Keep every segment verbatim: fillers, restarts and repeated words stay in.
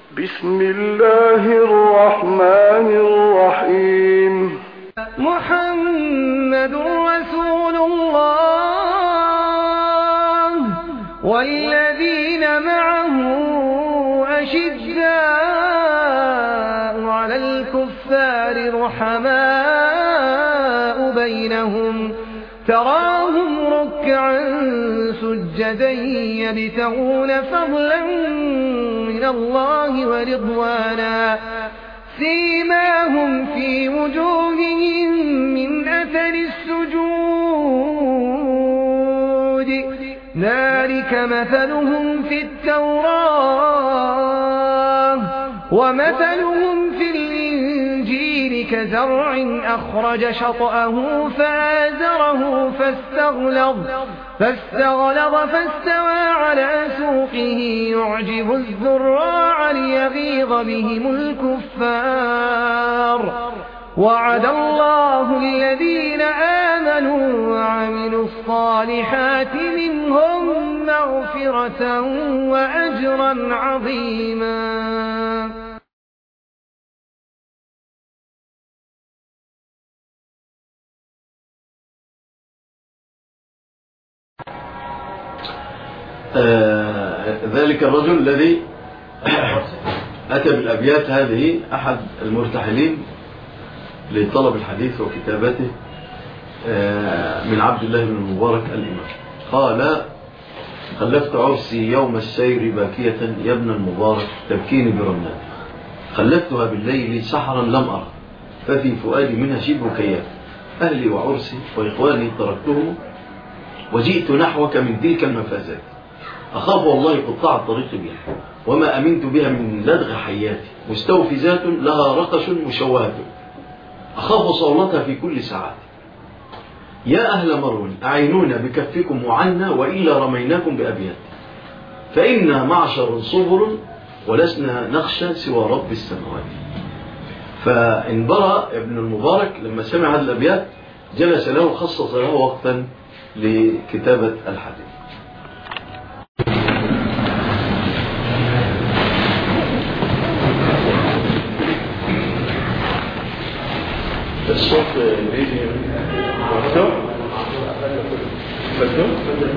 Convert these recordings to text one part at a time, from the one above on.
بسم الله الرحمن الرحيم. محمد رسول الله والذين معه أشداء على الكفار رحماء بينهم تراهم ركعا سجدا يبتغون فضلا من الله ورضوانا سيماهم في وجوههم من أثر السجود ذلك مثلهم في التوراة ومثلهم في الإنجيل كزرع أخرج شطأه فآزره فاستغلظ فاستغلظ فاستوى على سوقه يعجب الزراع ليغيظ بهم الكفار وعد الله الذين آمنوا وعملوا الصالحات منهم مغفرة وأجرا عظيما. آه ذلك الرجل الذي أتى بالأبيات هذه أحد المرتحلين لطلب الحديث وكتابته آه من عبد الله بن المبارك الإمام. قال: خلفت عرسي يوم السير باكية يا ابن المبارك تبكيني برملات، خلفتها بالليل سحرا لم أرى ففي فؤادي منها شبه كيان، أهلي وعرسي وإخواني تركتهم وجئت نحوك من تلك المفازات، أخاف والله قطاع الطريق بها وما أمنت بها من لدغ حياتي، مستوفزات لها رقش مشوهة أخاف صولتها في كل ساعات. يا أهل مرون أعينونا بكفكم وعنا وإلا رميناكم بأبيات، فإنا معشر صبر ولسنا نخشى سوى رب السماوات. فانبرأ ابن المبارك لما سمع هذه الأبيات جلس له خصص له وقتا لكتابة الحديث. الصوت بيجي مفتوح مفتوح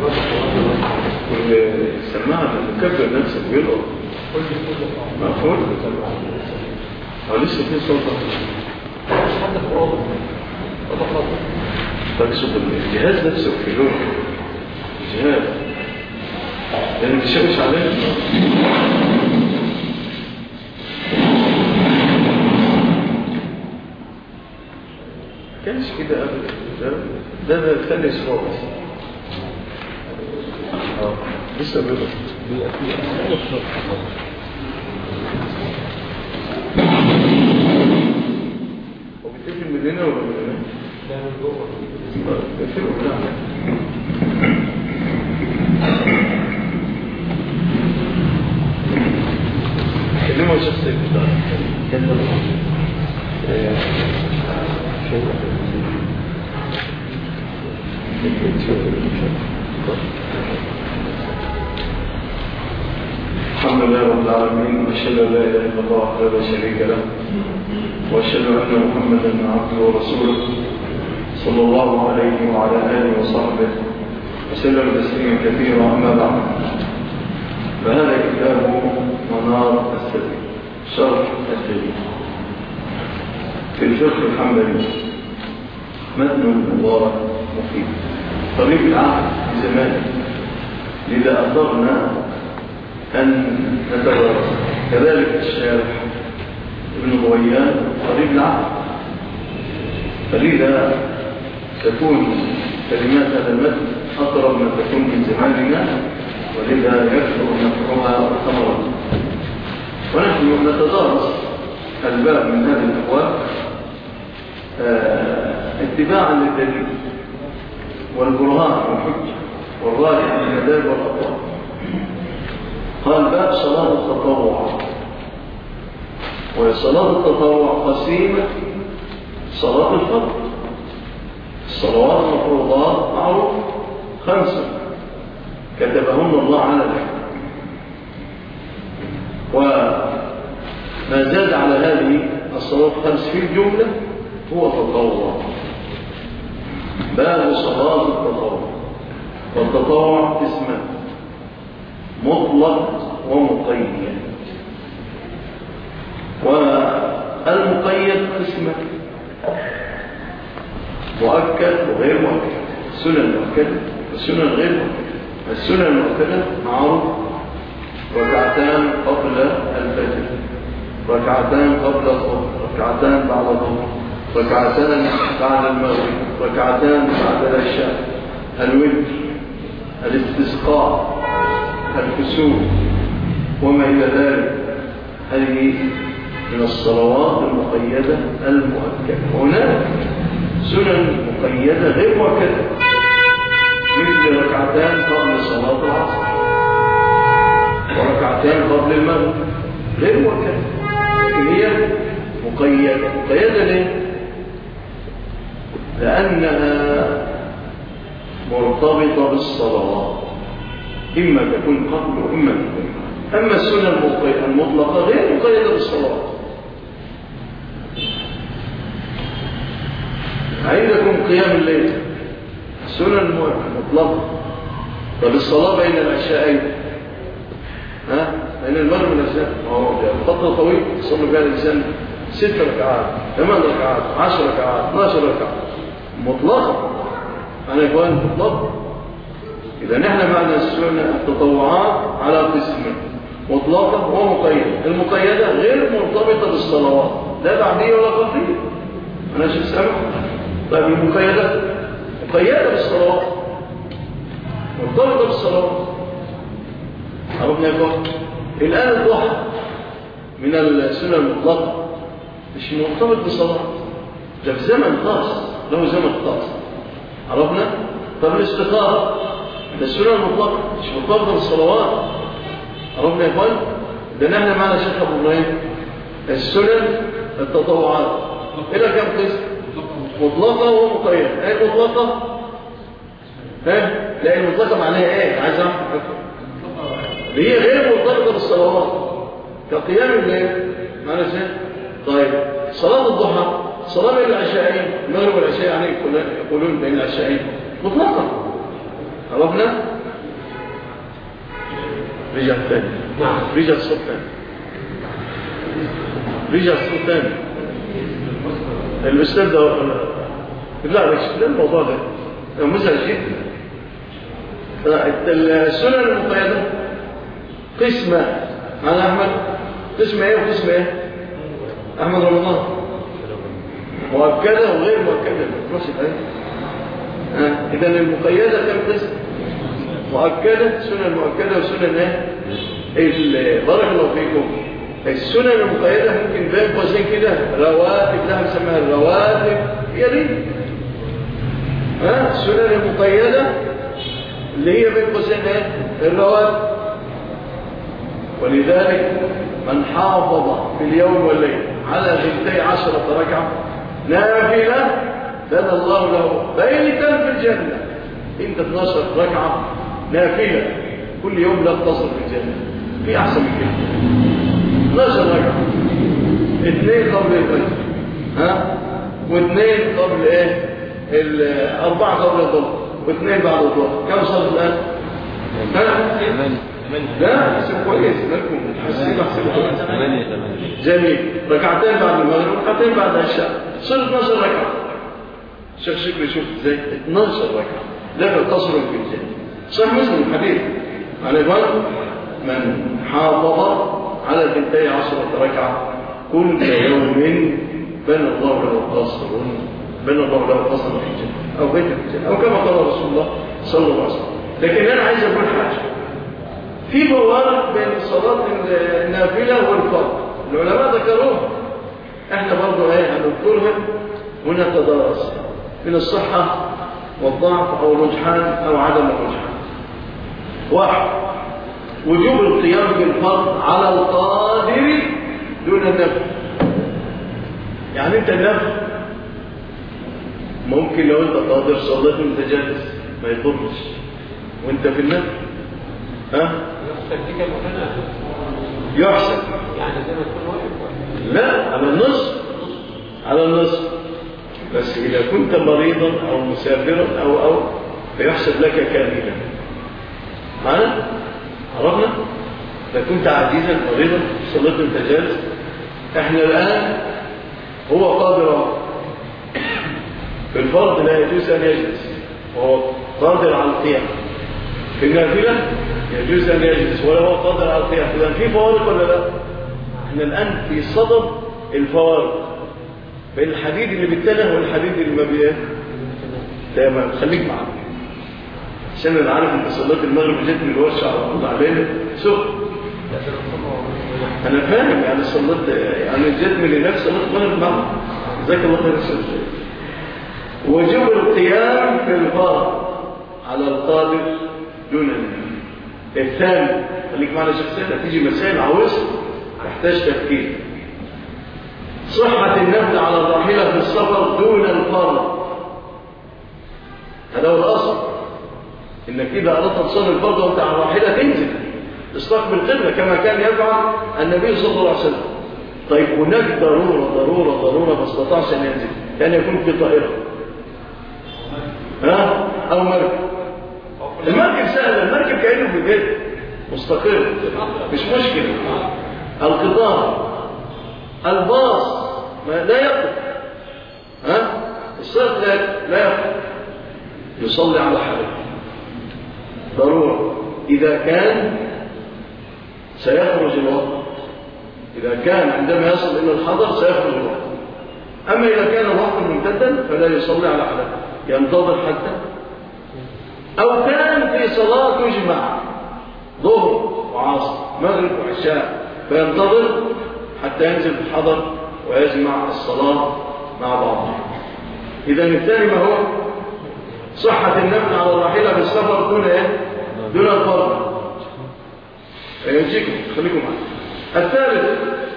والسماعة المكبر نفسه بيلقط مقفول أو لسه في صوت تقصد الجهاز نفسه في لون الجهاز لأنه بيشوش عليه كانش كده أبدا. ده ده الثاني اسبوع بس اه لسه بيضرب هو بيتقفل من هنا ولا من هنا؟ لا من جوه بيتقفل من هنا. كلمه شخصي كده كلمه الحمد لله رب العالمين واشهد ان لا اله الا الله وحده لا شريك له واشهد ان محمدا عبده ورسوله صلى الله عليه وعلى اله وصحبه وسلم تسليما كثيرا. اما بعد، فهذا كتاب منار السبيل شرح الدليل في الفقه الحنبلي، متن مبارك مفيد طريق العهد في زمانه، لذا أقدرنا أن نتدرس. كذلك الشارح ابن غويان طريق العهد، فلذا تكون كلمات هذا المتن أقرب ما تكون من زماننا، ولذا يكثر نفعها وثمرها. ونحن نتدارس الباب من هذه الأبواب اتباعا للدليل والبرهان والحجة والراجع من المذاهب والأقوال. قال: باب صلاة التطوع. وصلاة التطوع قسيمة صلاة الفرض. الصلوات المفروضات معروف خمسة كتبهن الله على الحكم، ما زاد على هذه الصلاة الخمس في الجملة هو تطوع، باب صلاة التطوع. والتطوع قسمان: مطلق ومقيد. والمقيد قسمان: مؤكد وغير مؤكد. السنن المؤكدة والسنن غير مؤكدة. السنن المؤكدة معروف: ركعتان قبل الفجر، ركعتان قبل الظهر، ركعتان بعد الظهر، ركعتان بعد المغرب، ركعتان بعد العشاء، الوتر، الاستسقاء، الكسوف وما إلى ذلك. هذه من الصلوات المقيدة المؤكدة. هناك سنن مقيدة غير مؤكدة، مثل ركعتان قبل صلاة العصر وركعتان قبل المغرب، غير مؤكدة لكن هي مقيدة. مقيدة ليه؟ لأنها مرتبطة بالصلوات، إما تكون قبل وإما تكون بعد. أما السنة المطلقة غير مقيدة بالصلوات. عندكم قيام الليل، السنة المطلقة. طب الصلاة بين العشاءين، ها بين المغرب والعشاء، فترة طويلة يصلي فيها الإنسان ست ركعات، ثمان ركعات، عشر ركعات، اثناشر ركعة، مطلقة. أنا إخوان مطلقة. إذا نحن معنى السنة التطوعات على قسمين: مطلقة ومقيدة. المقيدة غير مرتبطة بالصلوات، لا بعدية ولا قبلية. أنا شو سامع؟ طيب المقيدة مقيدة بالصلوات، مرتبطة بالصلوات. عرفنا يا إخوان؟ الآن الضحى من السنة المطلقة، مش مرتبط بالصلاة، ده في زمن خاص، له زمن خاص. عرفنا؟ طب الاستخارة ده السنة المطلقة، مش مرتبطة بالصلوات. عرفنا يا إخوان؟ ده نحن معنا شيخ أبو إبراهيم السنن التطوعات إلى كم قسم؟ مطلقة ومقيدة. ايه المطلقة؟ ها؟ لا المطلقة معناها ايه؟ عايز اعرف. هي غير مرتبطة بالصلوات كقيام الليل. معنى شيء؟ طيب صلاة الضحى، صلاة بين العشاءين، المغرب والعشاء يعني يقولون بين العشاءين، مطلقة. عرفنا؟ رجع ثاني. رجع الصوت ثاني. رجع الصوت ثاني. الأستاذ ده لا ليش ده الموضوع ده مزعج جدا. السنن المقيدة قسمة على أحمد، قسم إيه وقسم إيه؟ أحمد رمضان مؤكدة وغير مؤكدة. إذا المقيدة كم قسم؟ مؤكدة، سنن مؤكدة وسنن إيه؟ بارك الله فيكم. السنن المقيدة ممكن بين قوسين كده رواتب، لها نسميها الرواتب، هي دي. ها السنن المقيدة اللي هي بين قوسين الرواتب. ولذلك من حافظ في اليوم والليل على اثنتي عشرة ركعة نافلة بنى الله له بيتا في الجنة. انت اثناشر ركعة نافلة كل يوم لا تصل في الجنة، في احسن من كده. اثناشر ركعة، اثنين قبل الفجر، ها واثنين قبل ايه الاربعة قبل الظهر، واثنين بعد الظهر. كم صار الان؟ ها لا اسم كويس لكم تحسين احسن كويس. جميل. ركعتين بعد المغرب، ركعتين بعد العشاء، صار اثناشر ركعة. الشيخ شكري شوف ازاي اثناشر ركعة لا يقتصر في الجنة. صح مسلم الحديث على بالك من حافظ على اثنتي عشرة ركعة كل يوم بنى الله له قصر، بنى الله له قصر في الجنة أو بيت في الجنة، أو كما قال رسول الله صلى الله عليه وسلم. لكن أنا عايز أقول حاجة، في فوارق بين صلاة النافلة والفرض، العلماء ذكروها، احنا برضو ايه هنذكرها ونتدارس من الصحة والضعف أو الرجحان أو عدم الرجحان. واحد، وجوب القيام بالفرض على القادر دون النفل. يعني انت النفل ممكن لو انت قادر صليت وانت جالس ما يضرش، وانت في النفل ها يحسن يعني زي ما تكون واقف. لا، على النصف، على النصف. بس إذا كنت مريضا أو مسافرا أو أو فيحسب لك كاملا. معنا؟ عرفنا؟ إذا كنت عزيزا مريضا صليت أنت جالس. إحنا الآن هو قادر في الفرض لا يجوز أن يجلس وهو قادر على القيام. في النافلة يجوز أن يجلس ولا هو قادر على القيام. إذا في فوارق ولا لا؟ إحنا الآن في صدد الفوارق بين الحديد اللي بالتله والحديد اللي ما بيه. تمام، خليك معنا عشان انا عارف انت صليت المغرب جيت من الورشه على طول علينا سخن. انا فاهم يعني صليت يعني جيت من هناك صليت المغرب معنا. جزاك الله خير الشيخ. وجوب القيام في الفرض على القادر دون النافل. الثاني خليك معنا شخصيا، هتيجي مسائل عاوز تحتاج تفكير. صحة النفل على الراحلة في السفر دون الفرض. هذا هو الأصل، إنك إذا أردت تصلي الفرض وأنت على الراحلة تنزل تستقبل القبلة كما كان يفعل النبي صلى الله عليه وسلم. طيب هناك ضرورة ضرورة ضرورة ما استطاعش أن ينزل، كان يكون في طائرة ها أو مركب. المركب سهل، المركب كأنه في البيت مستقر مش مشكلة. القطار، الباص لا يقف، ها الصيف لا لا يقف، يصلي على حاله ضرورة إذا كان سيخرج الوقت. إذا كان عندما يصل إلى الحضر سيخرج الوقت. أما إذا كان الوقت ممتدا فلا يصلي على حاله، ينتظر حتى أو كان في صلاة تجمع ظهر وعصر مغرب وعشاء فينتظر حتى ينزل في الحضر ويجمع الصلاة مع بعضها. إذا الثاني ما هو؟ صحة النفل على الراحلة بالسفر دون ايه؟ دون الفرض. يجيكم خليكم معي. الثالث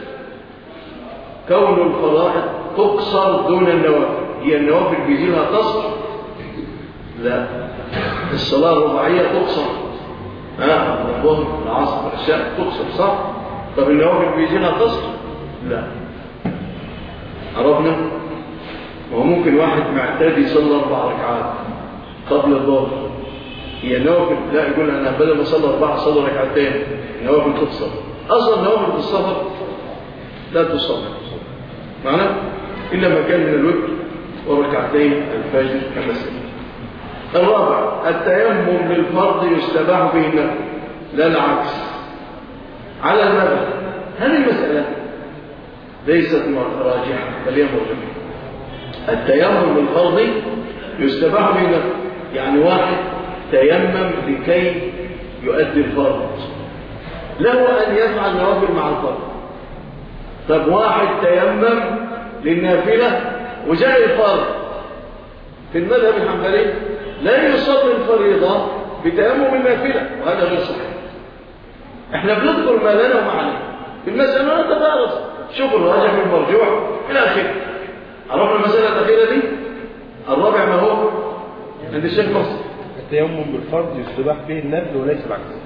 كون الفرائض تقصر دون النوافل. هي النوافل بيجي لها قصر؟ لا، الصلاة الرباعية تقصر، ها الظهر العصر العشاء تقصر صح؟ طب النوافل بيجي لها قصر؟ لا. عرفنا؟ وهو ممكن واحد معتاد يصلي اربع ركعات قبل الظهر. هي نوافل لا يقول انا بدل ما اصلي اربعه اصلي ركعتين. النوافل تقصر. اصلا النوافل في السفر لا تصلي معنا الا ما كان من الوتر وركعتين الفجر كما سمعنا. الرابع التيمم للفرض يستباح به النفل لا العكس. على المذهب هذه المسألة ليست راجحة بل هي مرجحة. التيمم للفرض يستباح به النفل، يعني واحد تيمم لكي يؤدي الفرض له أن يفعل نوافل مع الفرض. طب واحد تيمم للنافلة وجاء الفرض، في المذهب الحنبلي لا يصلي الفريضة بتيمم النافلة وهذا غير صحيح. احنا بنذكر ما لنا وما علينا في المسألة نتدارس شوف الراجح والمرجوح إلى آخره. عرفنا المسألة الأخيرة دي. الرابع ما هو؟ عند الشيخ مصر التيمم بالفرض يستباح به النفل وليس العكس.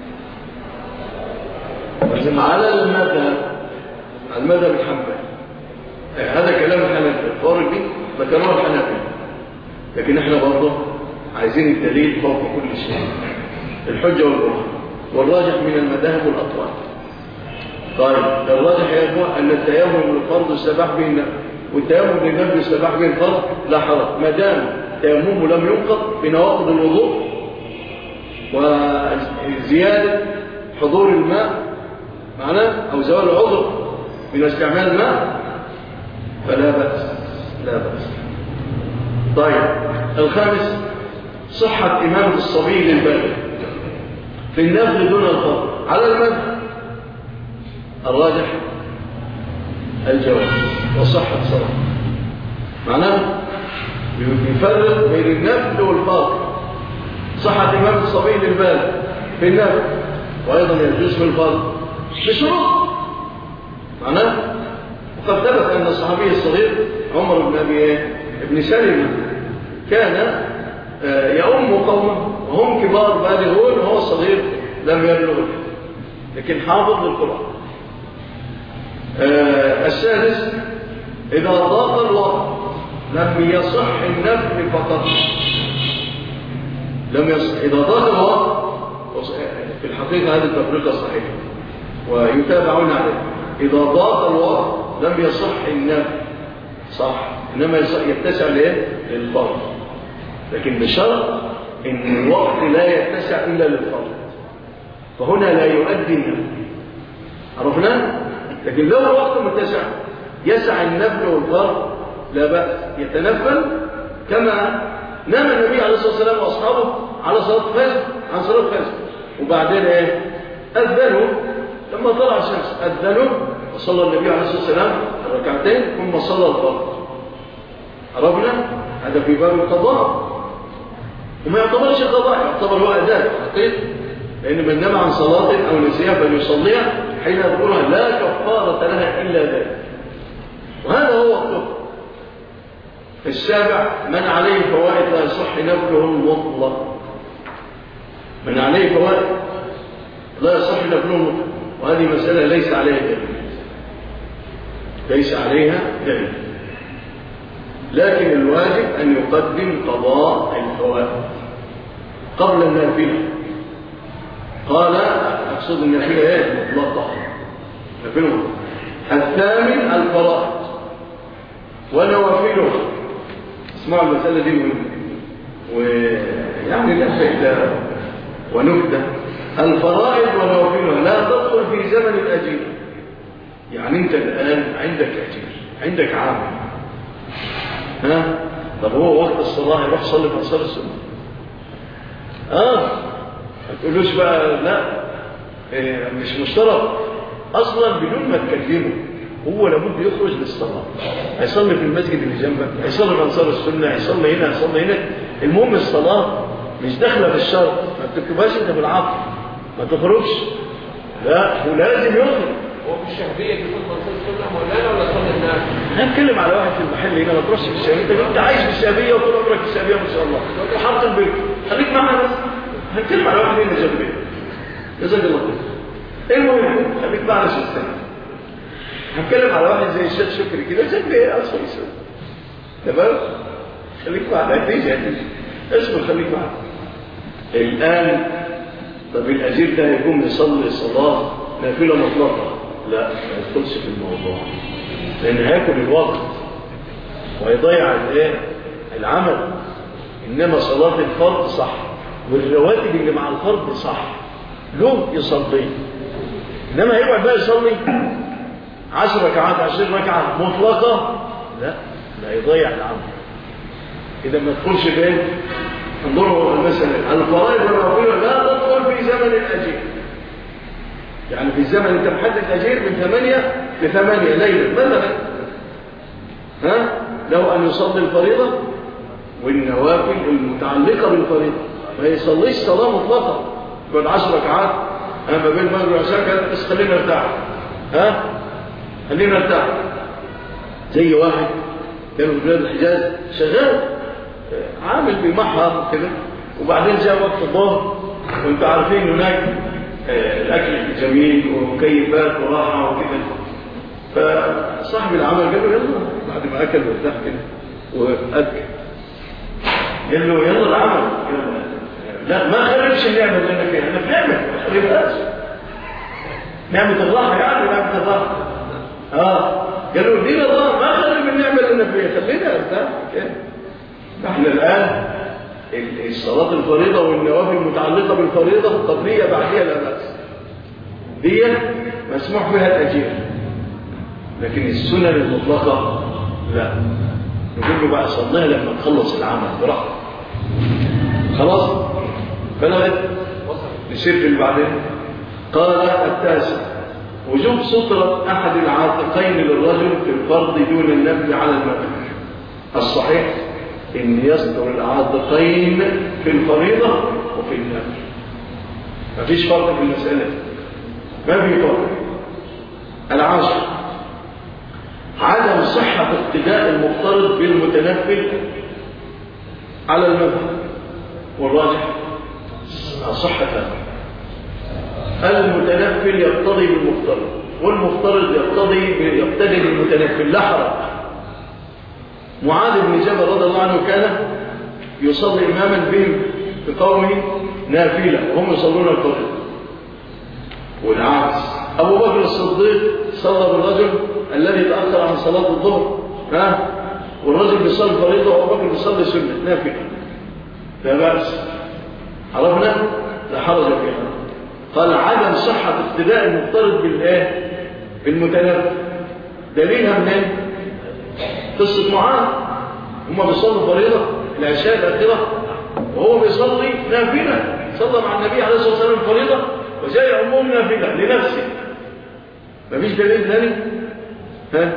على المذهب المذهب الحنبلي هذا كلام الحنابلة الفارق دي ذكروه الحنابلة، لكن احنا برضه عايزين الدليل فوق كل شيء، الحجة والبرهان والراجح من المذاهب والأطوال. طيب الراجح يا اخوان ان التيمم للفرض يستباح به النفل والتيمم للنفل يستباح به الفرض لا حرج ما دام تيممه لم ينقض بنواقض الوضوء وزيادة حضور الماء معناه أو زوال العذر من استعمال الماء فلا بأس لا بأس. طيب الخامس صحة إمامة الصبي للبالغ في النفل دون الفرض. على المذهب الراجح الجواز وصحة الصلاة، معناه يفرق بين النفل والفرض. صحة إمامة الصبي للبالغ في النفل وأيضا يجوز في الفرض بشروط، معناه وقد ثبت أن الصحابي الصغير عمر بن أبي ابن سلمة كان يؤم قومه وهم كبار بالغون وهو صغير لم يبلغ لكن حافظ للقرآن. السادس إذا ضاق الوقت لم يصح النفل فقط. لم يصح إذا ضاق الوقت، في الحقيقة هذه التفرقة صحيحة ويتابعون عليه. إذا ضاق الوقت لم يصح النفل، صح، إنما يتسع ليه؟ للفرض، لكن بشرط إن الوقت لا يتسع إلا للفرض، فهنا لا يؤدي النفل. عرفنا؟ لكن لو الوقت متسع يسع النفل والفرض لا بأس، يتنفل كما نام النبي عليه الصلاة والسلام وأصحابه على صلاة الفجر، عن صلاة الفجر، وبعدين إيه؟ أذنوا لما طلع الشمس، أذنوا وصلى النبي عليه الصلاة والسلام الركعتين ثم صلى الفرض. عرفنا؟ هذا في باب القضاء، وما يعتبرش قضاء، يعتبر هو أداء حقيقي، لأن من نام عن صلاة أو نسيها فليصليها حين يذكرها لا كفارة لها إلا ذلك، وهذا هو الطب. السابع من عليه فوائد لا يصح نفله المطلق. من عليه فوائد لا يصح نفله المطلق، وهذه مسألة ليس عليها دليل، ليس عليها دليل، لكن الواجب أن يقدم قضاء الفوائد قبل النافلة. قال أقصد النافلة ايه؟ مطلقة. نافلة. الثامن الفرائض ونوافله. اسمعوا المسألة دي مهمة ويعني لا فائدة ونكتة. الفرائض ونوافلها لا تدخل في زمن الأجير. يعني أنت الآن عندك أجير، عندك عامل، ها؟ طب هو وقت الصلاة يروح صلي في صلاة السنة. اه ما تقولوش بقى لا إيه مش مشترك اصلا، بدون ما تكلمه هو لابد يخرج للصلاة، هيصلي في المسجد اللي جنبك، هيصلي في انصار السنة، هيصلي هنا، هيصلي هنا، المهم الصلاة مش داخله في الشرط، ما تكتبهاش انت بالعقل، ما تخرجش، لا هو لازم يخرج. هو في الشهرية بيكون منصور السنة مولانا ولا صلى الناس؟ هنتكلم على واحد في المحل هنا، ما تروحش في الشهرية، انت انت عايش في الشهرية وطول عمرك في الشهرية ما شاء الله، وحاط البيت، خليك معنا بس. هنتكلم على واحد هنا جنب بيت، جزاك الله خير. المهم خليك معنا شو السنة. هنتكلم على واحد زي الشيخ شكري كده جنب ايه اصلا يسوي، تمام؟ خليك معنا، هتيجي هتيجي اسمه، خليك معنا. الآن طب الأجير ده هيقوم يصلي صلاة نافلة مطلقة؟ لا، ما يدخلش في الموضوع، لأن هياكل الوقت وهيضيع الايه؟ العمل. إنما صلاة الفرض صح، والرواتب اللي مع الفرض صح، له يصلي. إنما يقعد بقى يصلي عشر ركعات عشرين ركعة مطلقة، لا، لا يضيع العمل. إذا ما تدخلش فين؟ انظروا المسألة. الفرائض والنوافل لا تدخل في زمن الأجير. يعني في الزمن انت محدد أجير من ثمانية لثمانية ليلة مثلا، ها؟ لو أن يصلي الفريضة والنوافل المتعلقة بالفريضة، ما يصليش صلاة مطلقة بعد عشر ركعات ما بين المغرب والعشاء، بس خلينا نرتاح، ها؟ خلينا نرتاح. زي واحد كانوا في بلاد الحجاز شغال عامل بمحر كده، وبعدين جاء وقت الظهر، وانتم عارفين هناك الاكل جميل ومكيفات وراحه وكده، فصاحب العمل قال له يلا بعد ما اكل وارتاح كده واكل، قال له يلا العمل، يلا لا ما خربش النعمه اللي انا فيها، انا في نعمه ما خربهاش، نعمه الراحه يعني نعمه الراحه. اه قال له دي الله ما خرب النعمه اللي انا فيها، خلينا ارتاح كده. نحن الآن الصلاة الفريضة والنوافل المتعلقة بالفريضة القبلية بعدها لا بأس، دي مسموح بها الأجير، لكن السنن المطلقة لا، نقول له بقى صليها لما تخلص العمل براحتك. خلاص بلغت نسير في اللي بعدين. قال التاسع وجوب سترة أحد العاتقين للرجل في الفرض دون النفل على المكان. الصحيح إن يستر العاتقين في الفريضة وفي النفل، ما فيش فرق في المسألة، ما في فرق. العاشر عدم صحة اقتداء المفترض بالمتنفل على المذهب، والراجح صحة المتنفل يقتضي بالمفترض، والمفترض يقتضي يقتدي بالمتنفل لا حرج. معاذ بن جبل رضي الله عنه كان يصلي إماما بهم في قومه نافلة وهم يصلون الفريضة، والعكس أبو بكر الصديق صلى بالرجل الذي تأخر عن صلاة الظهر، ها والرجل بيصلي الفريضة وأبو بكر بيصلي سنة نافلة، لا بأس. عرفنا لا حرج فيها. قال عدم صحة اقتداء المفترض بالآه بالمتنفل دليلها منين؟ قصة معاذ، هم بيصلوا فريضة العشاء الأخيرة وهو بيصلي نافلة، صلى مع النبي عليه الصلاة والسلام فريضة وجاء عموم نافلة لنفسه. مفيش دليل ثاني؟ ها؟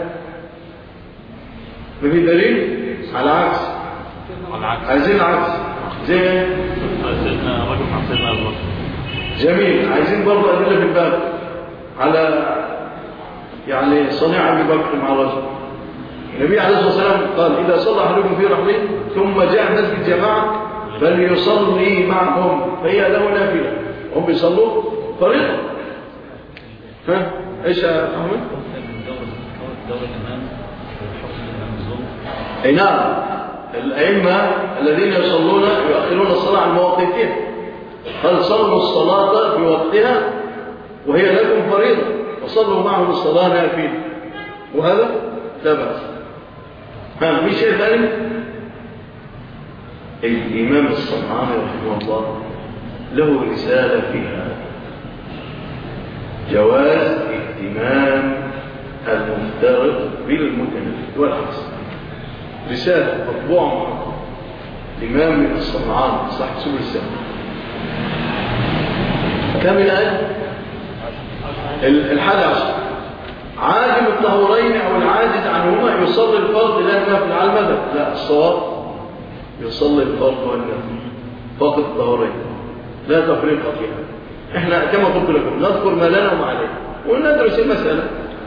مفيش دليل؟ على عكس عايزين عكس زي سيدنا رجل مع سيدنا أبو بكر. جميل. عايزين برضه أدلة في الباب على يعني صنيع أبي بكر مع الرجل. النبي عليه الصلاة والسلام قال إذا صلى أحدكم في رحله ثم جاء مسجد جماعة فليصلي معهم فهي له نافلة، هم بيصلوا فريضة. ها ايش يا أحمد؟ اي نعم، الأئمة الذين يصلون يؤخرون الصلاة عن مواقيتها، قال صلوا الصلاة في وقتها وهي لكم فريضة وصلوا معهم الصلاة نافلة، وهذا لا بأس. ها في شيء ثاني؟ الإمام الصنعاني رحمه الله له رسالة فيها جواز اهتمام المفترض بالمتنفل والعكس، رسالة مطبوعة الإمام الصنعاني صاحب سبل السلام. كم الآن؟ الحادي عشر. عاجم الطهورين أو العاجز عنهما يصلي الفرض لا النفل على المذهب، لا الصواب يصلي الفرض والنفل فقط الطهورين لا تفريق فيها. احنا كما قلت لكم نذكر ما لنا وما علينا وندرس المسألة.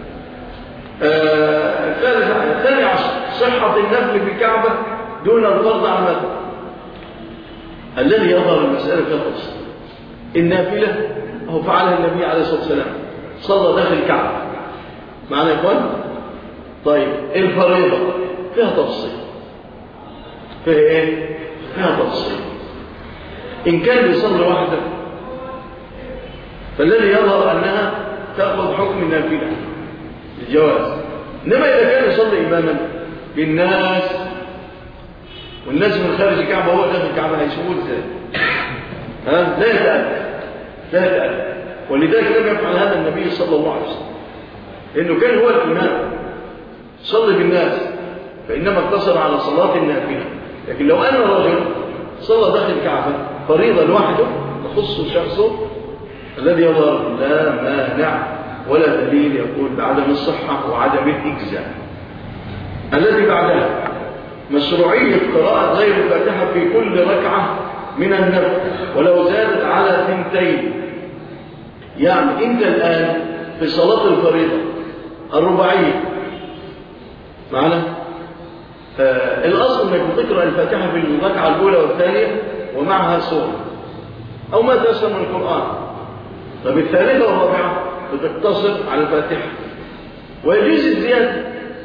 الثاني آه عشر صحة النفل في الكعبة دون الفرض على المذهب. الذي يظهر المسألة فيها تفصيل. النافلة هو فعلها النبي عليه الصلاة والسلام، صلى داخل الكعبة معنا يا اخوان. طيب الفريضة فيها تفصيل، فيها ايه؟ فيها تفصيل. ان كان بيصلي وحده فالذي يظهر انها تاخذ حكم النافله الجواز، انما اذا كان يصلي اماما بالناس والناس من خارج الكعبه وهو داخل الكعبه هيشوفوه ازاي؟ ها لا يتألف لا يتألف. ولذلك لم يفعل هذا النبي صلى الله عليه وسلم، لأنه كان هو الإمام صلي بالناس فإنما اقتصر على صلاة النافلة. لكن لو أن رجل صلى داخل الكعبة فريضة لوحده تخص شخصه الذي يظهر لا مانع ولا دليل يقول بعدم الصحة وعدم الإجزاء. الذي بعدها مشروعية قراءة غير الفاتحة في كل ركعة من النفل ولو زادت على ثنتين. يعني أنت الآن في صلاة الفريضة الرباعية معنا آه الأصل أنك بتقرأ الفاتحة في الركعة الأولى والثانية ومعها سورة أو ما تيسر من القرآن. طب الثالثة والرابعة بتقتصر على الفاتحة ويجوز الزيادة.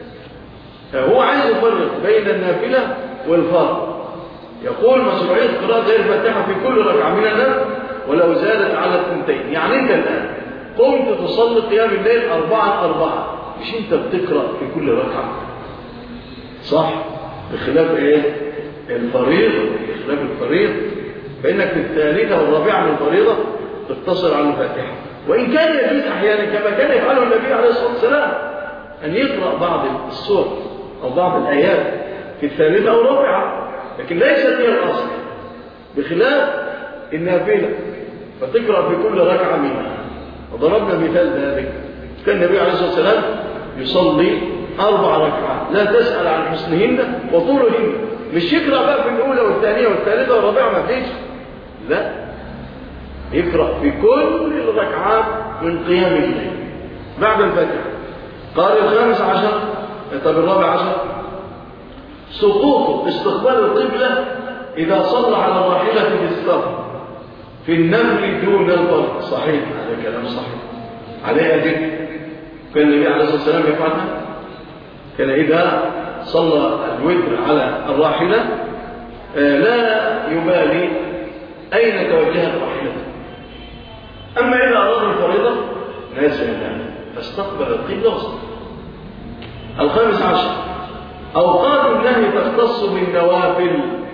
آه هو عايز يفرق بين النافلة والفرض. يقول مشروعية قراءة غير الفاتحة في كل ركعة من النفل ولو زادت على الثنتين. يعني أنت الآن قمت تصلي قيام الليل أربعة أربعة، مش أنت بتقرأ في كل ركعة صح؟ بخلاف إيه؟ الفريضة، بخلاف الفريضة فإنك في الثالثة والرابعة من الفريضة تقتصر على الفاتحة. وإن كان يجوز أحيانا كما كان يفعله النبي عليه الصلاة والسلام أن يقرأ بعض السور أو بعض الآيات في الثالثة أو الرابعة، لكن ليست هي الأصل، بخلاف النافلة فتقرأ في كل ركعة منها. وضربنا مثال ذلك، كان النبي عليه الصلاة والسلام يصلي أربع ركعات لا تسأل عن حسنهن وطولهن، مش يقرأ بقى في الأولى والثانية والثالثة والرابعة ما فيش، لا يقرأ في كل الركعات من قيام الليل بعد الفاتحة. قال الخامس عشر طب الرابع عشر سقوط استقبال القبلة إذا صلى على الراحلة في السفر في النفل دون الفرض. صحيح، هذا كلام صحيح عليه أدلة كان النبي عليه الصلاة والسلام يفعلها. كان إذا صلى الوتر على الراحلة لا يبالي أين توجهت راحلته. أما إذا أراد الفريضة نازل فاستقبل القبلة وصلى. الخامس عشر أوقات النهي تختص بالنوافل.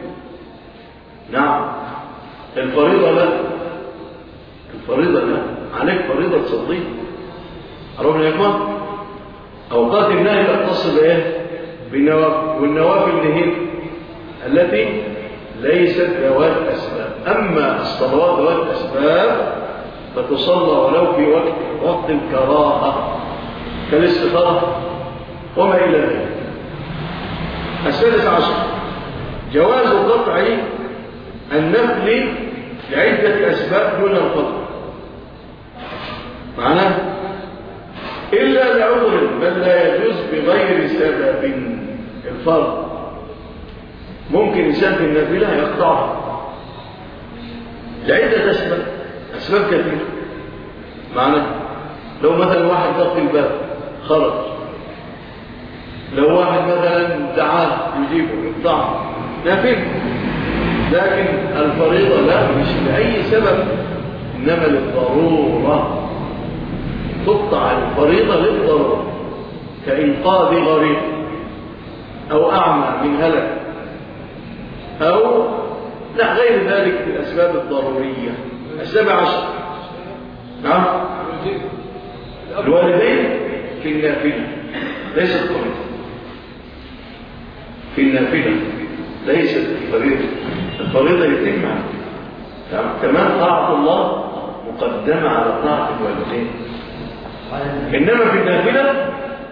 نعم الفريضة لا، الفريضة لا، عليك فريضة تصلي. عرفنا يا إخوان؟ أوقات النهي تختص بإيه؟ بالنوافل، والنوافل اللي هي التي ليست ذوات أسباب. أما الصلوات ذوات أسباب فتصلى ولو في وقت وقت الكراهة كالاستخارة وما إلى ذلك. السادس عشر جواز قطع النفل لعدة أسباب دون الفضل. معناه إلا لعذر بل لا يجوز بغير سبب. الفرض ممكن إنسان في النافلة يقطعها لعدة أسباب، أسباب كثيرة. معناه لو مثلا واحد ضغط الباب خرج، لو واحد مثلا دعاه يجيبه يقطعه نافل. لكن الفريضة لا، مش لأي سبب، إنما للضرورة. تقطع الفريضة للضرورة كإنقاذ غريب أو أعمى من هلك أو لا غير ذلك من الأسباب الضرورية. السابع عشر نعم الوالدين في النافلة ليست فريضة، في النافلة ليست فريضة. الفريضة يتم عنها. كمان طاعة الله مقدمة على طاعة الوالدين. إنما في النافلة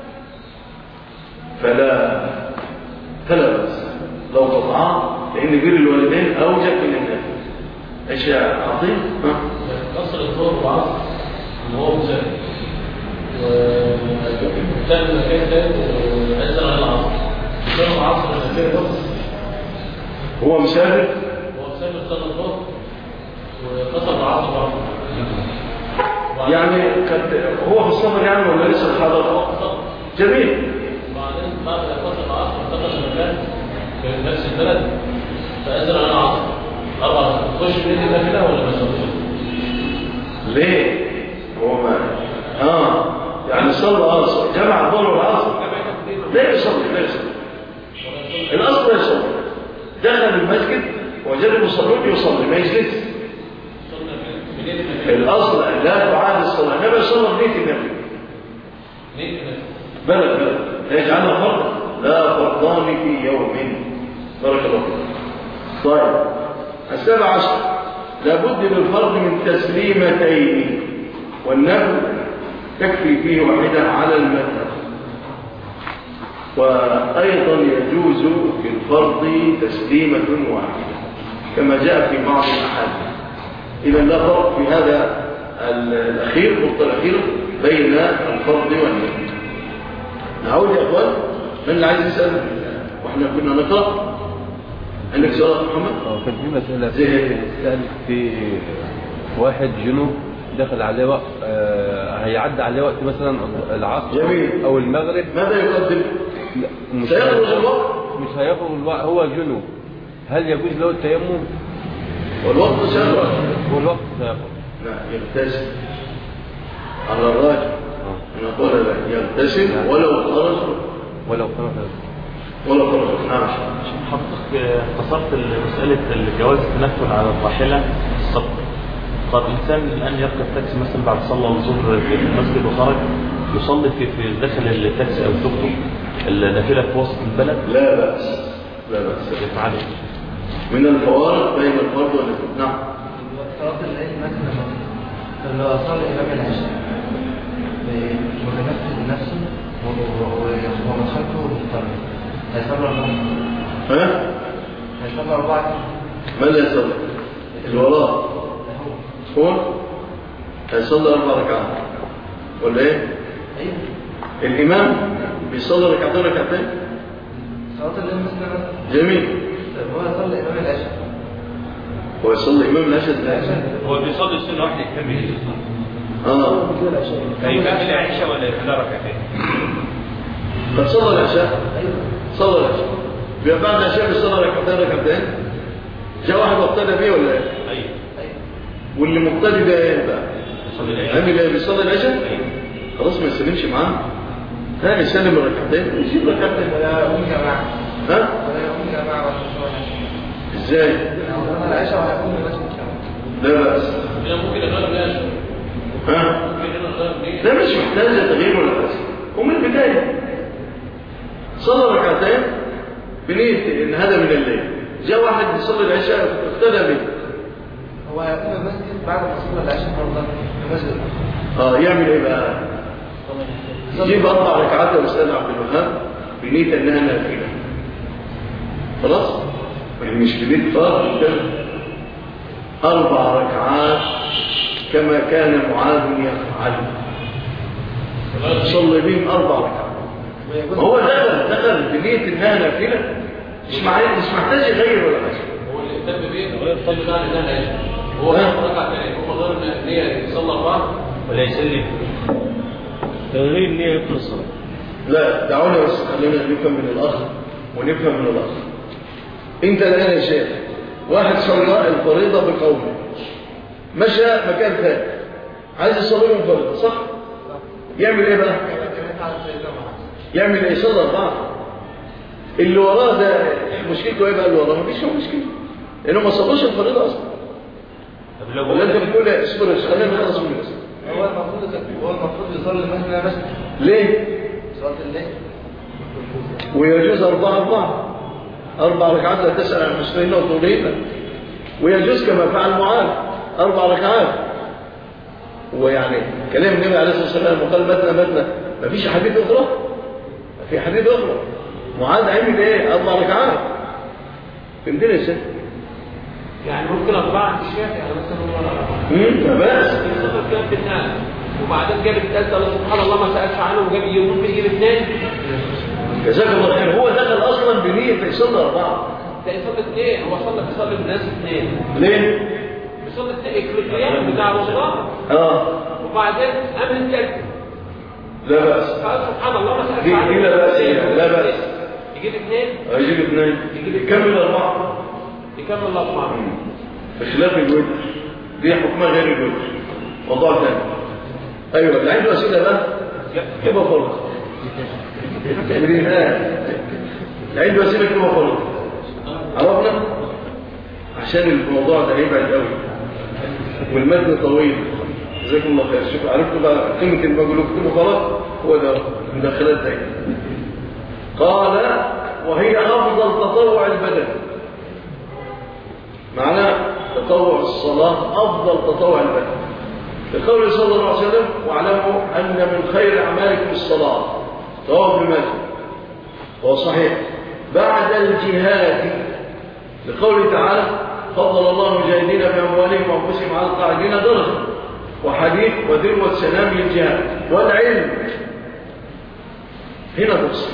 فلا فلا بأس لو قطعاه، لأن بر الوالدين أوجب من النافلة. إيش يا عظيم؟ قصر الظهر وعصر وهو مسافر وكان المكان ده وأذن على العصر، كان العصر مسافر هو مسافر هو مسافر صلى الظهر وقصر العصر برضه. يعني قد هو في السفر يعني ولا لسه حاضر؟ جميل. وبعدين بعد ما قصر العصر انتقل المكان في نفس البلد فأذن على العصر أربعة. تخش من النادي كده ولا ما تخش؟ ليه؟ هو ما اه يعني صلى عصر جمع الظهر والعصر لا يصلي لا يصلي. الأصل يصلي. دخل المسجد وجد المصلون يصلي ما يجلس. الأصل لا تعاد الصلاة. النبي صلى الله عليه وسلم نية النبي بلد بلد لا يجعلها فرضا، لا فرضان في يوم. بارك الله فيك. طيب السابع عشر لابد للفرض من تسليمتين، والنفل تكفي فيه واحدة على المذهب. وأيضا يجوز في الفرض تسليمة واحدة كما جاء في بعض الأحاديث. إذا لا فرق في هذا الأخير النقطة الأخيرة بين الفرض والنفل. نعود يا أخوان، من اللي عايز يسأل وإحنا كنا نقرأ؟ عندك سؤال محمد؟ كان في مسألة سأل في واحد جنوب دخل عليه وقت آه هيعدي عليه وقت مثلا العصر جميل. أو المغرب، ماذا يقدم؟ مش سيخرج الوقت؟ مش هيخرج الوقت، هو جنوب، هل يجوز له التيمم؟ والوقت سيخرج؟ هو الوقت سيخرج. لا يغتسل على الراجل. نقول لا يغتسل ولو خرج ولو خرج ولو خرج. نعم. حضرتك اختصرت مسألة الجواز التنفل على الراحلة السفر. قد الإنسان الآن يركب تاكسي مثلا بعد صلى الظهر في المسجد وخرج يصلي في في داخل التاكسي أو توك النافلة في وسط البلد؟ لا بأس لا بأس يفعل من الفوارق بين الفرض والنفل. نعم. صلاة الليل مثلا لو أصلي إمام العشاء متنفس نفسه ومن خلفه مضطرب هيصلي أربعة. ها؟ هيصلي أربعة. ماذا يصلي؟ الوراء هو هيصلي أربع ركعات ولا إيه؟ أيوه. الإمام بيصلي ركعتين ركعتين. صلاة الليل مثلا. جميل. هو يصلي إمام العشاء. هو يصلي إمام العشاء ازاي؟ هو بيصلي سنة واحدة كاملة. اه هيبقى في العشاء ولا في ركعتين؟ قد صلى العشاء صلى العشاء يبقى بعد العشاء بيصلي ركعتين ركعتين جاء واحد واقتدى بيه ولا ايه؟ ايوه واللي مقتدي ده ايه بقى؟ عامل ايه بيصلي العشاء؟ خلاص ما يسلمش معاه ها يسلم الركعتين ويجيب ركعتين ولا يقوم جماعة ها؟ ولا يقوم جماعة ولا ازاي؟ العشاء وهيقوم المسجد لا بأس ممكن يغير العشاء ها؟ لا مش محتاج تغيير ولا بأس ومن البداية صلى ركعتين بنية ان هذا من الليل جاء واحد يصلي العشاء اقتدى به هو هيقوم المسجد بعد ما صلى العشاء مرة المسجد اه يعمل ايه بقى؟ يجيب اربع ركعات ويسأل عبد الوهاب بنية انها نافلة خلاص؟ يعني مش بنية فرض اربع ركعات كما كان معاذ يفعل صلى بهم اربع ركعات هو دخل دخل بنية انها نافلة مش مش محتاج يغير ولا حاجة هو اللي اهتم بيه غير الطب ده انها نافلة هو ركعة تانية هو غير النية يصلي أربعة ولا يسلم تغيير النية في الصلاة. لا دعونا بس خلينا نفهم من الأخ ونفهم من الأخ. أنت الآن يا شيخ واحد صلى الفريضة بقوله مشى مكان ثاني عايز يصلي له الفريضة صح؟ يعمل إيه بقى؟ يعمل إيه؟ صلى أربعة اللي وراه ده مشكلته إيه بقى اللي وراه؟ مفيش هو مشكلة لأنه ما صلوش الفريضة أصلا. طب لو ولا أنت بتقول اصبر خلينا نخلص من الاسم. هو المفروض هو المفروض يصلي مثلا بس ليه؟ صلاة الليل ويجوز أربعة أربعة أربع ركعات لا تسأل عن مسلمين وطولين ويجوز كما فعل معاذ أربع ركعات ويعني كلام النبي عليه الصلاة والسلام وقال متنا متنا ما فيش حديث أخرى ما في حديث أخرى معاذ عمل إيه أربع ركعات فهمتني يا سيدي يعني ممكن أربعة عند الشافعي يعني مثلا هو امم بس يصدر كام في الناس وبعدين جاب الثالثة الله سبحان الله ما سألش عنه وجاب ممكن يجيب اثنين جزاك الله خير هو دخل أصلا بنية يصلي أربعة ده يصلي اثنين هو صلى بيصلي بالناس اثنين ليه؟ بيصلي اثنين القيام بتاع رمضان اه وبعدين قبل الثالثة لا بأس قال سبحان الله ما سألش دي عنه لا بأس لا بأس يجيب اثنين يجيب اثنين يكمل أربعة يكمل الأربعة بخلاف الوتر دي حكمها غير الوتر موضوع ثاني ايوه اللي عنده اسئله بقى يبقى فرض اللي عنده اسئله يبقى فرض عرفنا عشان الموضوع ده هيبعد قوي والمتن طويل جزاكم الله خير شوفوا عرفتوا بقى قيمه المجلوب كله خلاص هو ده مداخلات زي قال وهي افضل تطوع البدن معناه تطوع الصلاة أفضل تطوع البدن لقوله صلى الله عليه وسلم واعلموا أن من خير أعمالكم الصلاة رواه ابن ماجه هو صحيح بعد الجهاد لقوله تعالى فضل الله المجاهدين بأموالهم وأنفسهم على القاعدين درجة وحديث وذروة سنام الجهاد والعلم هنا تفصيل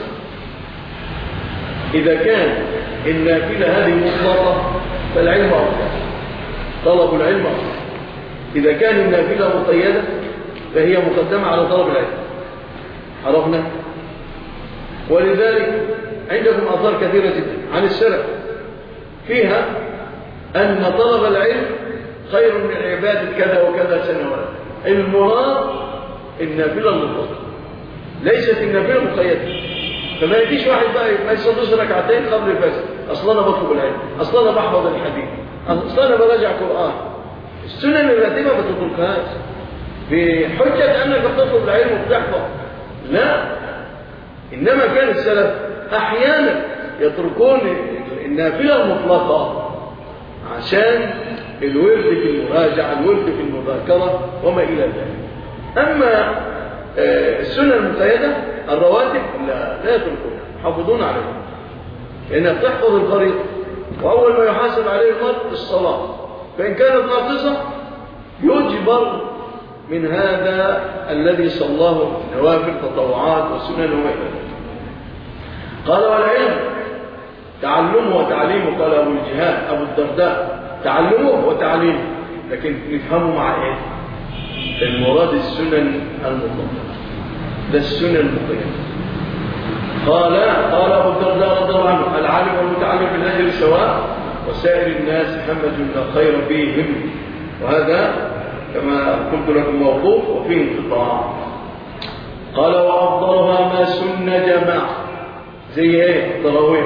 إذا كان النافلة هذه مطلقة فالعلم أفضل طلب العلم أفضل إذا كان النافلة مقيدة فهي مقدمة على طلب العلم عرفنا ولذلك عندكم آثار كثيرة جدا عن السلف فيها أن طلب العلم خير من عبادة كذا وكذا سنوات المراد النافلة المطلقة ليست النافلة مقيدة فما يجيش واحد بقى ما يصليش ركعتين قبل الفجر اصلا انا بطلب العلم اصلا انا بحفظ الحديث اصلا انا براجع قران السنن الراتبه ما تتركهاش بحجه انك بتطلب العلم وبتحفظ لا انما كان السلف احيانا يتركون النافله المطلقه عشان الورد في المراجعه الورد في المذاكره وما الى ذلك اما السنة المقيدة الرواتب لا لا يتركونها حافظون عليها لأنها بتحفظ الفريضة وأول ما يحاسب عليه المرء الصلاة فإن كانت ناقصة يجبر من هذا الذي صلاه نوافل تطوعات وسنن وما إلى ذلك قال والعلم تعلمه وتعليمه قال أبو الجهاد أبو الدرداء تعلمه وتعليمه لكن نفهمه مع إيه المراد السنن المطلقة، ده السنن المطلقة. قال قال أبو الدرداء رضي الله عنه: العالم والمتعلم بالأجر سواء، وسائر الناس همة لا خير فيهم. وهذا كما قلت لكم موقوف وفيه انقطاع. قال: وأفضلها ما سن جماعة، زي ايه؟ التراويح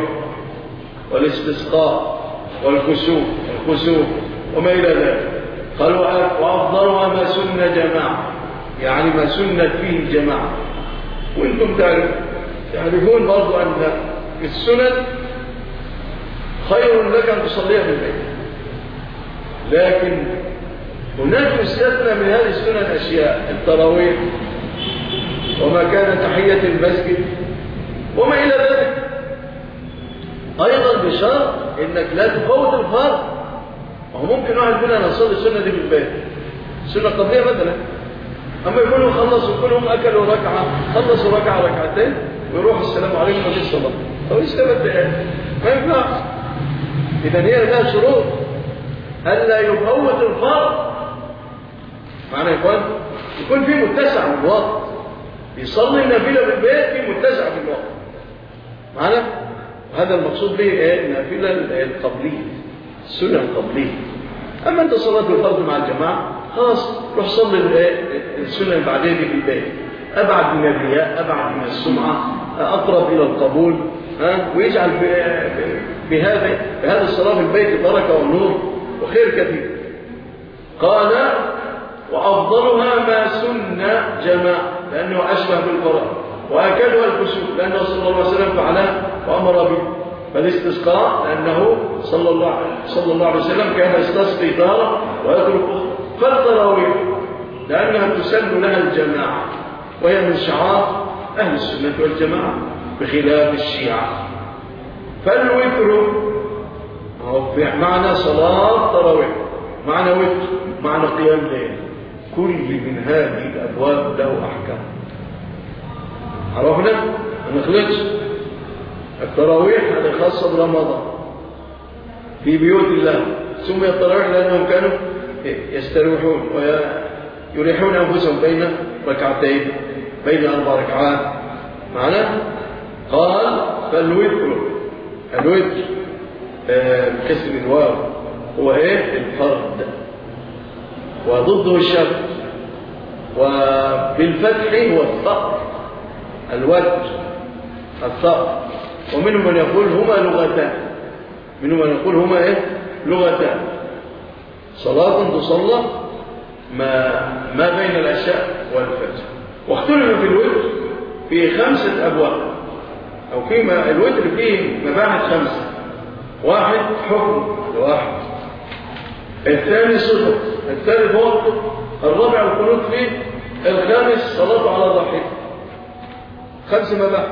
والاستسقاء والكسوف الكسوف وما إلى ذلك. قال: وأفضلها ما سن جماعة، يعني ما سنت فيه الجماعة. وانتم تعرفون برضو أن السنن خير لك أن تصليها في البيت، لكن هناك يستثنى من هذه السنن أشياء: التراويح وما كان تحية المسجد وما إلى ذلك. أيضا بشرط إنك لا تفوت الفرض. وهو ممكن واحد منا نصلي السنة دي في البيت، السنة القبلية مثلا، أما يكونوا خلصوا كلهم أكلوا ركعة، خلصوا ركعة ركعتين ويروح السلام عليكم وفي الصلاة، طب يستفاد إيه؟ ما ينفعش. إذا هي لها شروط ألا يفوت الفرض. معنى يا إخوان يكون في متسع من الوقت، يصلي النافلة في البيت في متسع في الوقت. معنى هذا المقصود به إيه؟ النافلة القبلية، السنة القبلية. أما أنت صلاة الفرض مع الجماعة خلاص روح صلي السنة البعدية دي في البيت، أبعد من الرياء، أبعد من السمعة، أقرب إلى القبول، ها؟ ويجعل بهذا بهذه الصلاة في البيت بركة ونور وخير كثير. قال: وأفضلها ما سن جماعة، لأنه أشبه بالفرض، وأكلها الكسوف لأنه صلى الله عليه وسلم فعلها وأمر به، فالاستسقاء لأنه صلى الله صلى الله عليه وسلم كان يستسقي تارة ويترك أخرى، فالتراويح لأنها تسن لها الجماعة، وهي من شعار أهل السنة والجماعة بخلاف الشيعة. فالوتر معنى صلاة تراويح، معنى وتر، معنى قيام ليل. كل من هذه الأبواب له أحكام. عرفنا؟ ما نخلطش. التراويح هذه خاصة برمضان في بيوت الله، سمي التراويح لأنهم كانوا يستروحون ويريحون أنفسهم بين ركعتين، بين أربع ركعات. معنى قال: فالوتر، الوتر بكسر الواو هو ايه؟ الفرد، وضده الشرط، وبالفتح هو الثقل، الوتر الثقل. ومنهم من يقول هما لغتان، منهم من يقول هما ايه؟ لغتان، صلاة تصلى ما ما بين العشاء والفجر. واختلف في الوتر في خمسة أبواب، أو فيما الوتر فيه مباحث خمسة: واحد حكم واحد، الثاني صفة، الثالث وقت، الرابع القنوت فيه، الخامس صلاة على ضحية. خمس مباحث.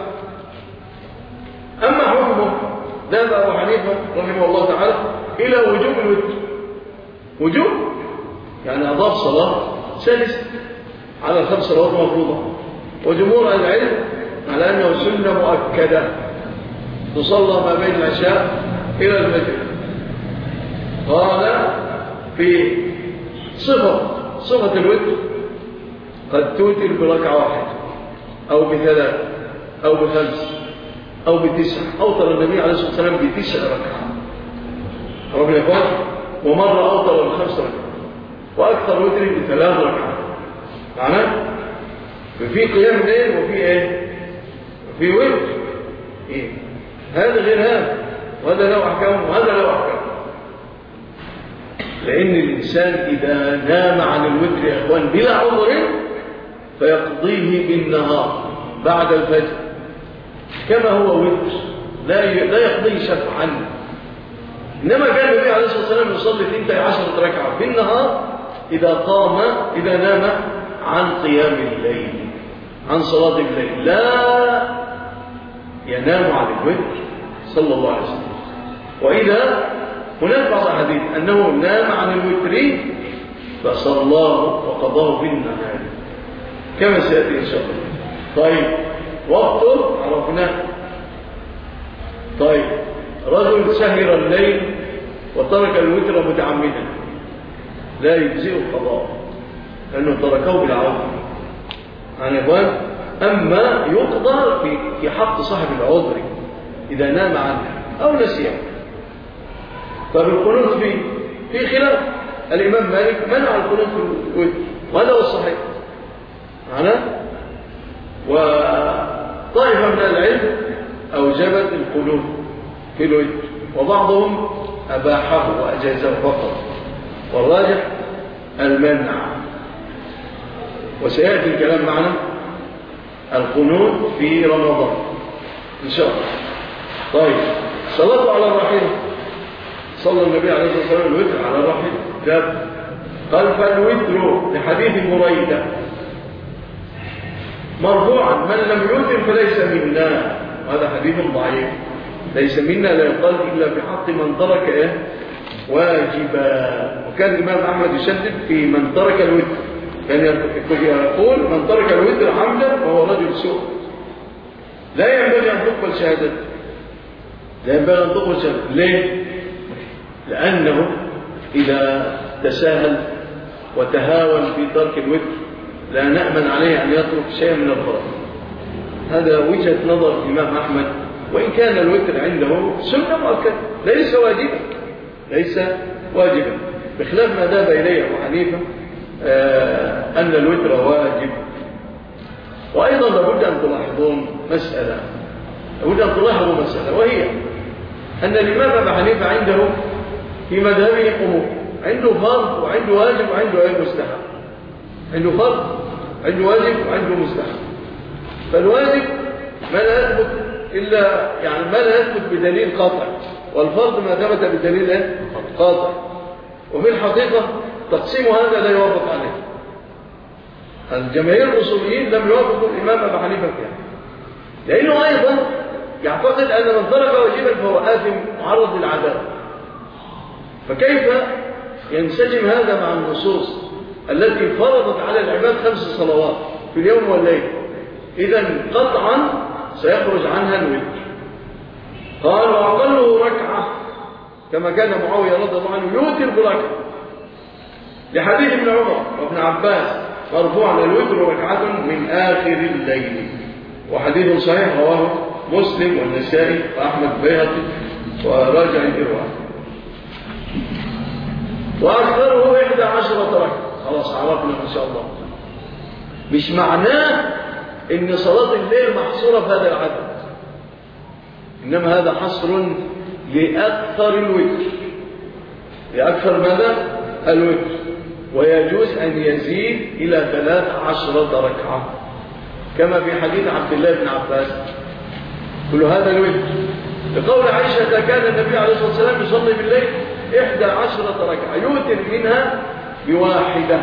أما حكمه ذهب أبو حنيفة رحمه الله تعالى إلى وجوب الوتر، وجوب يعني أضاف صلاة سادسة على الخمس صلوات المفروضة. وجمهور العلم على أنه سنة مؤكدة تصلى ما بين العشاء إلى الفجر. قال في صفة صفة الوتر: قد توتر بركعة واحدة أو بثلاث أو بخمس أو بتسع. أوتر النبي عليه الصلاة والسلام بتسع ركعات، ربنا يقول، ومرة أوتر بخمس ركعات، وأكثر وتر بثلاث ركعات. معناه في قيام الليل وفي ايه؟ وفي وتر. ايه هذا غير هذا، وهذا له احكام وهذا له احكام. لان الانسان اذا نام عن الوتر يا اخوان بلا عذر فيقضيه بالنهار بعد الفجر كما هو وتر، لا لا يقضيه شفعا. انما كان النبي عليه الصلاه والسلام يصلي اثنتي عشرة ركعه في النهار اذا قام اذا نام عن قيام الليل، عن صلاة الليل، لا ينام عن الوتر صلى الله عليه وسلم. وإذا هناك بعض الحديث أنه نام عن الوتر فصلاه وقضاه بالنهار كما سيأتي إن شاء الله. طيب وقته عرفناه. طيب رجل سهر الليل وترك الوتر متعمدا لا يجزئ القضاء، لأنه تركه بالعذر يعني إخوان. أما يقدر في في حق صاحب العذر إذا نام عنه أو نسيه. فبالقنوت في في خلاف. الإمام مالك منع القنوت في الوتر وهذا هو الصحيح معنا. وطائفة من العلم أوجبت القنوت في الوتر وبعضهم أباحه وأجازه فقط، والراجح المنع. وسيأتي الكلام معنا القنوت في رمضان إن شاء الله. طيب صلاة على الرحيل، صلى النبي عليه الصلاة والسلام الوتر على الرحيل جاب قال فالوتر لحديث بريدة مرفوعا من لم يوتر فليس منا. هذا حديث ضعيف، ليس منا لا يقال إلا بحق من ترك إيه؟ واجبا. وكان الإمام أحمد يشدد في من ترك الوتر، كان يقول من ترك الوتر عمدا فهو رجل سوء لا ينبغي أن تقبل شهادته، لا ينبغي أن تقبل شهادته. ليه؟ لأنه إذا تساهل وتهاون في ترك الوتر لا نأمن عليه أن يترك شيئا من الفرائض. هذا وجهة نظر الإمام أحمد، وإن كان الوتر عنده سنة مؤكدة ليس واجبا، ليس واجبا بخلاف ما ذهب إليه أبو حنيفة آه أن الوتر واجب. وأيضا لابد أن تلاحظون مسألة، لابد أن تلاحظوا مسألة، وهي أن الإمام أبو حنيفة عنده في مذهبه أمور، عنده فرض وعنده واجب وعنده أي مستحب. عنده فرض، عنده واجب وعنده مستحب. فالواجب ما لا يثبت إلا يعني ما لا يثبت بدليل قاطع، والفرض ما ثبت بدليل قاطع. وفي الحقيقة تقسيم هذا لا يوافق عليه. الجماهير الأصوليين لم يوافقوا الإمام أبو حنيفة فيها، لأنه أيضا يعتقد أن من ترك واجبا فهو آثم معرض للعذاب. فكيف ينسجم هذا مع النصوص التي فرضت على العباد خمس صلوات في اليوم والليل؟ إذن قطعا سيخرج عنها الوتر. قال وأقله ركعة كما كان معاوية رضي الله عنه يوتر بركعة، لحديث ابن عمر وابن عباس مرفوعا الوتر ركعة من آخر الليل، وحديث صحيح رواه مسلم والنسائي وأحمد بيهقي وراجع الإرواح. وأكثره إحدى عشرة ركعة. خلاص عرفنا إن شاء الله. مش معناه إن صلاة الليل محصورة في هذا العدد، إنما هذا حصر لأكثر الوتر، لأكثر ماذا؟ الوتر. ويجوز أن يزيد إلى ثلاث عشرة ركعة كما في حديث عبد الله بن عباس كل هذا الوتر. لقول عائشة كان النبي عليه الصلاة والسلام يصلي بالليل إحدى عشرة ركعة يوتر منها بواحدة،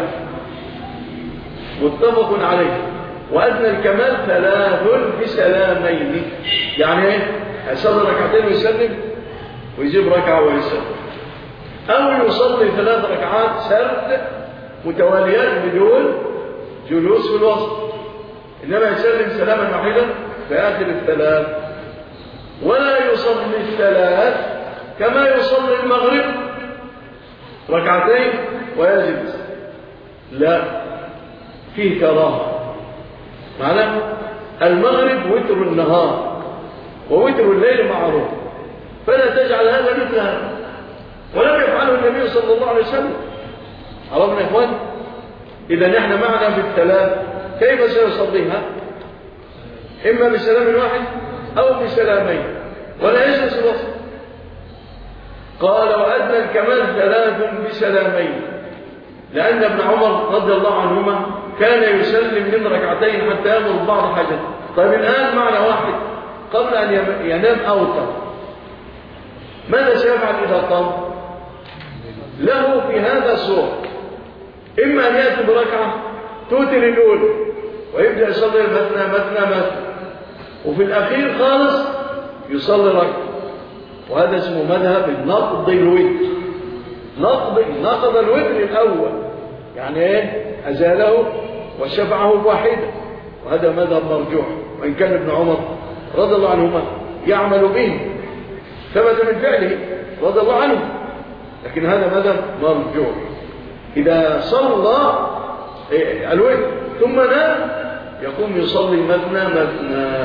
متفق عليه. وأدنى الكمال ثلاث بسلامين، يعني ايه؟ يصلي ركعتين ويسلم ويجيب ركعة ويسلم، أو يصلي ثلاث ركعات سرد متواليات بدون جلوس في الوسط، إنما يسلم سلاما واحدا في آخر الثلاث. ولا يصلي الثلاث كما يصلي المغرب ركعتين ويجلس، لا، فيه كراهة. معنى المغرب وتر النهار ووتر الليل معروف، فلا تجعل هذا مثل هذا، ولم يفعله النبي صلى الله عليه وسلم. عرفنا يا إخوان؟ إذا نحن معنا في الثلاث كيف سيصليها؟ إما بسلام واحد أو بسلامين، ولا يجلس الوسط. قال وأدنى الكمال ثلاث بسلامين، لأن ابن عمر رضي الله عنهما كان يسلم من ركعتين حتى يمر بعض حاجته. طيب الآن معنى واحد قبل أن ينام أوتر، ماذا سيفعل إذا قام؟ له في هذا صور، إما أن يأتي بركعة توتر الأولى ويبدأ يصلي مثنى مثنى مثنى، وفي الأخير خالص يصلي ركعة، وهذا اسمه مذهب النقض الوتر. نقض نقض الوتر الأول، يعني إيه؟ أزاله وشفعه بواحدة، وهذا مذهب مرجوح، وإن كان ابن عمر رضي الله عنهما يعمل به، ثبت من فعله رضي الله عنه، لكن هذا مذهب مرجوح. إذا صلى الوتر ثم نام يقوم يصلي مثنى مثنى،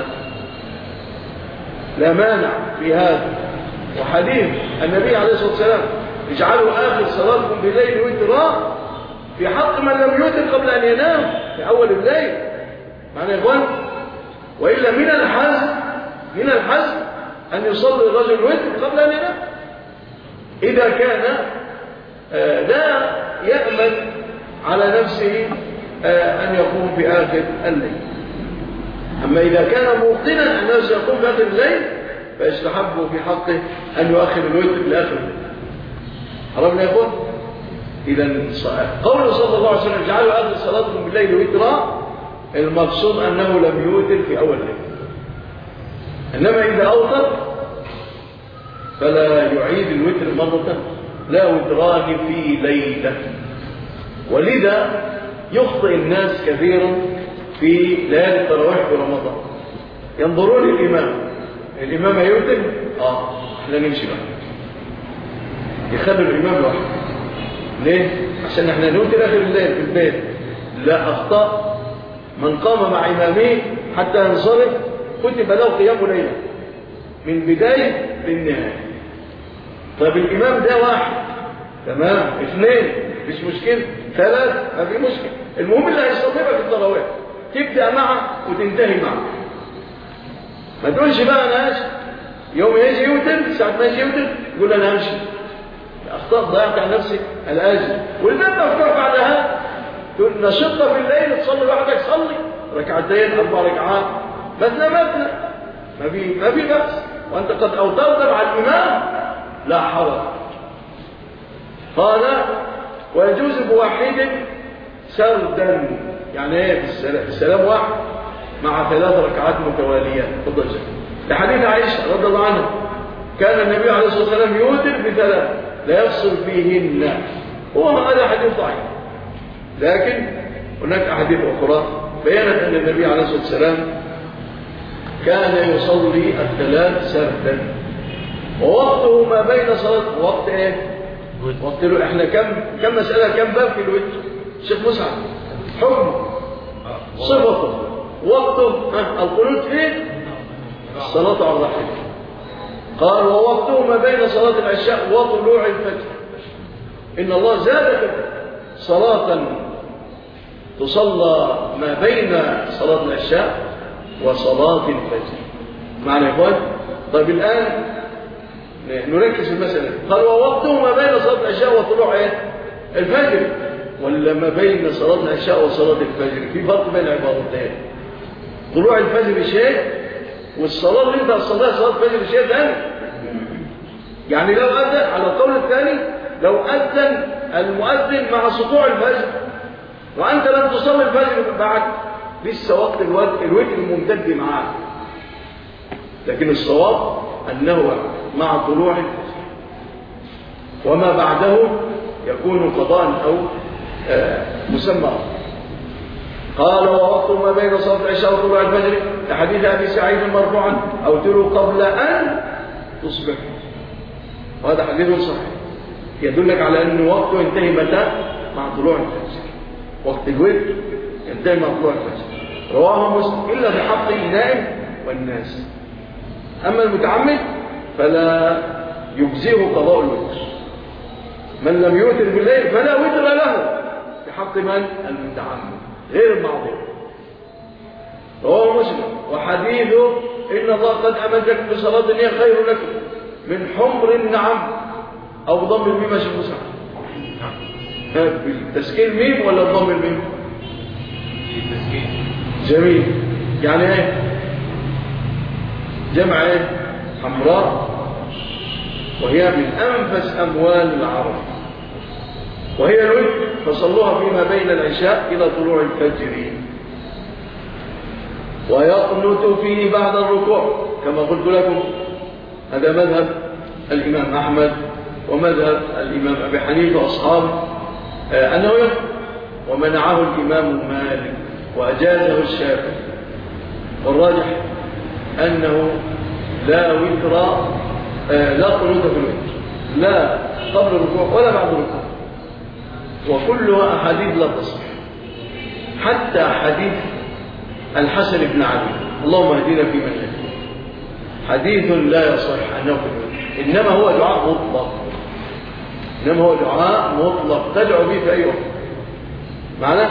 لا مانع في هذا. وحديث النبي عليه الصلاة والسلام اجعلوا آخر صلاتكم بالليل وترا في حق من لم يوتر قبل أن ينام في أول الليل. معنى يا إخوان، وإلا من الحزم من الحزم أن يصلي الرجل الوتر قبل أن ينام إذا كان لا يأمن على نفسه أن يقوم في آخر الليل. أما إذا كان موقنا أنه سيقوم في آخر الليل فيستحب في حقه أن يؤخر الوتر لآخر الليل. عرفنا يا إخوان؟ إذا قوله صلى الله عليه وسلم اجعلوا آخر صلاتكم بالليل وترا، المقصود أنه لم يوتر في أول الليل. إنما إذا أوتر فلا يعيد الوتر مرة، لا وتران في ليلة. ولذا يخطئ الناس كثيرا في ليالي التراويح في رمضان، ينظرون الإمام الإمام يوتر آه احنا نمشي بقى، يخلوا الإمام لوحده. ليه؟ عشان احنا نوتر آخر الليل في البيت. لا، أخطأ. من قام مع إمامه حتى ينصرف كتب له قيام ليلة من بداية للنهاية. طيب الإمام ده واحد تمام، اثنين مش مشكلة، ثلاث ما في مشكلة، المهم اللي هيستطيع في التراويح تبدأ معه وتنتهي معه. ما تقولش بقى أنا هاش يوم يجي يوتر ساعة ما يجي يوتر يقول أنا همشي. أخطأت، ضيعت عن نفسك الأجر. والباب مفتوح بعد هذا، تقول نشط في الليل تصلي لوحدك، صلي ركعتين أربع ركعات مثنى مثنى، ما في ما في بأس، وأنت قد أوترت مع الإمام لا حرج. قال ويجوز بواحد سردا، يعني ايه بالسلام, بالسلام واحد مع ثلاث ركعات متواليات. تفضل شيخ. لحديث عائشة رضي الله عنها كان النبي عليه الصلاة والسلام يوتر بثلاث لا يفصل فيهن، هو هذا حديث ضعيف، لكن هناك أحاديث أخرى بيّنت أن النبي عليه الصلاة والسلام كان يصلي الثلاث سردا، ووقته ما بين صلاة وقت ايه؟ وقت له. احنا كم كم مسألة كم باب في الوتر؟ الشيخ مسعد حكم صفته وقته القنوت فيه الصلاة على الرحيم. قال ووقته ما بين صلاة العشاء وطلوع الفجر. إن الله زاد صلاة تصلى ما بين صلاة العشاء وصلاة الفجر. معنى يا إخوان؟ طيب الآن نركز في المسألة. قال ووقته ما بين صلاة العشاء وطلوع الفجر، ولا ما بين صلاة العشاء وصلاة الفجر؟ في فرق بين العبارتين. طلوع الفجر شيء، والصلاة اللي انت هتصليها صلاة الفجر شيء ثاني. يعني لو أذن على القول الثاني، لو أذن المؤذن مع سطوع الفجر وأنت لم تصلي الفجر بعد، لسه وقت الوتر الممتد معاك، لكن الصواب أنه مع طلوع الفجر وما بعده يكون قضاء أو آه مسمى. قال ووقت ما بين صلاة العشاء وطلوع الفجر لحديث أبي سعيد مرفوعا أوتروا قبل أن تصبح، وهذا حديث صحيح يدلك على أن وقته ينتهي متى؟ مع طلوع الفجر. وقت الوتر ينتهي مع طلوع الفجر. رواه مسلم إلا في حق النائم والناس. أما المتعمد فلا يجزيه قضاء الوتر. من لم يوتر بالليل فلا وتر له في حق من؟ المتعمد غير المعذور. رواه مسلم. وحديثه إن الله قد أمدكم بصلاة هي خير لكم من حمر النعم، أو ضم الميم عشان مسلم. بالتسكين ميم ولا ضم الميم؟ بالتسكين. جميل. يعني ايه؟ جمع ايه؟ حمراء، وهي من أنفس أموال العرب، وهي الوتر، فصلوها فيما بين العشاء إلى طلوع الفجر. ويقنت فيه بعد الركوع كما قلت لكم، هذا مذهب الإمام أحمد ومذهب الإمام أبي حنيفة وأصحابه آه أنه يقنت، ومنعه الإمام مالك وأجازه الشافعي. والراجح أنه لا وتر آه لا قنوت في الوتر، لا قبل الركوع ولا بعد الركوع، وكلها أحاديث لا تصح. حتى حديث الحسن بن علي اللهم اهدنا فيمن هديت حديث لا يصح أنه في الوتر، إنما هو دعاء مطلق، إنما هو دعاء مطلق تدعو به في أي وقت معناه.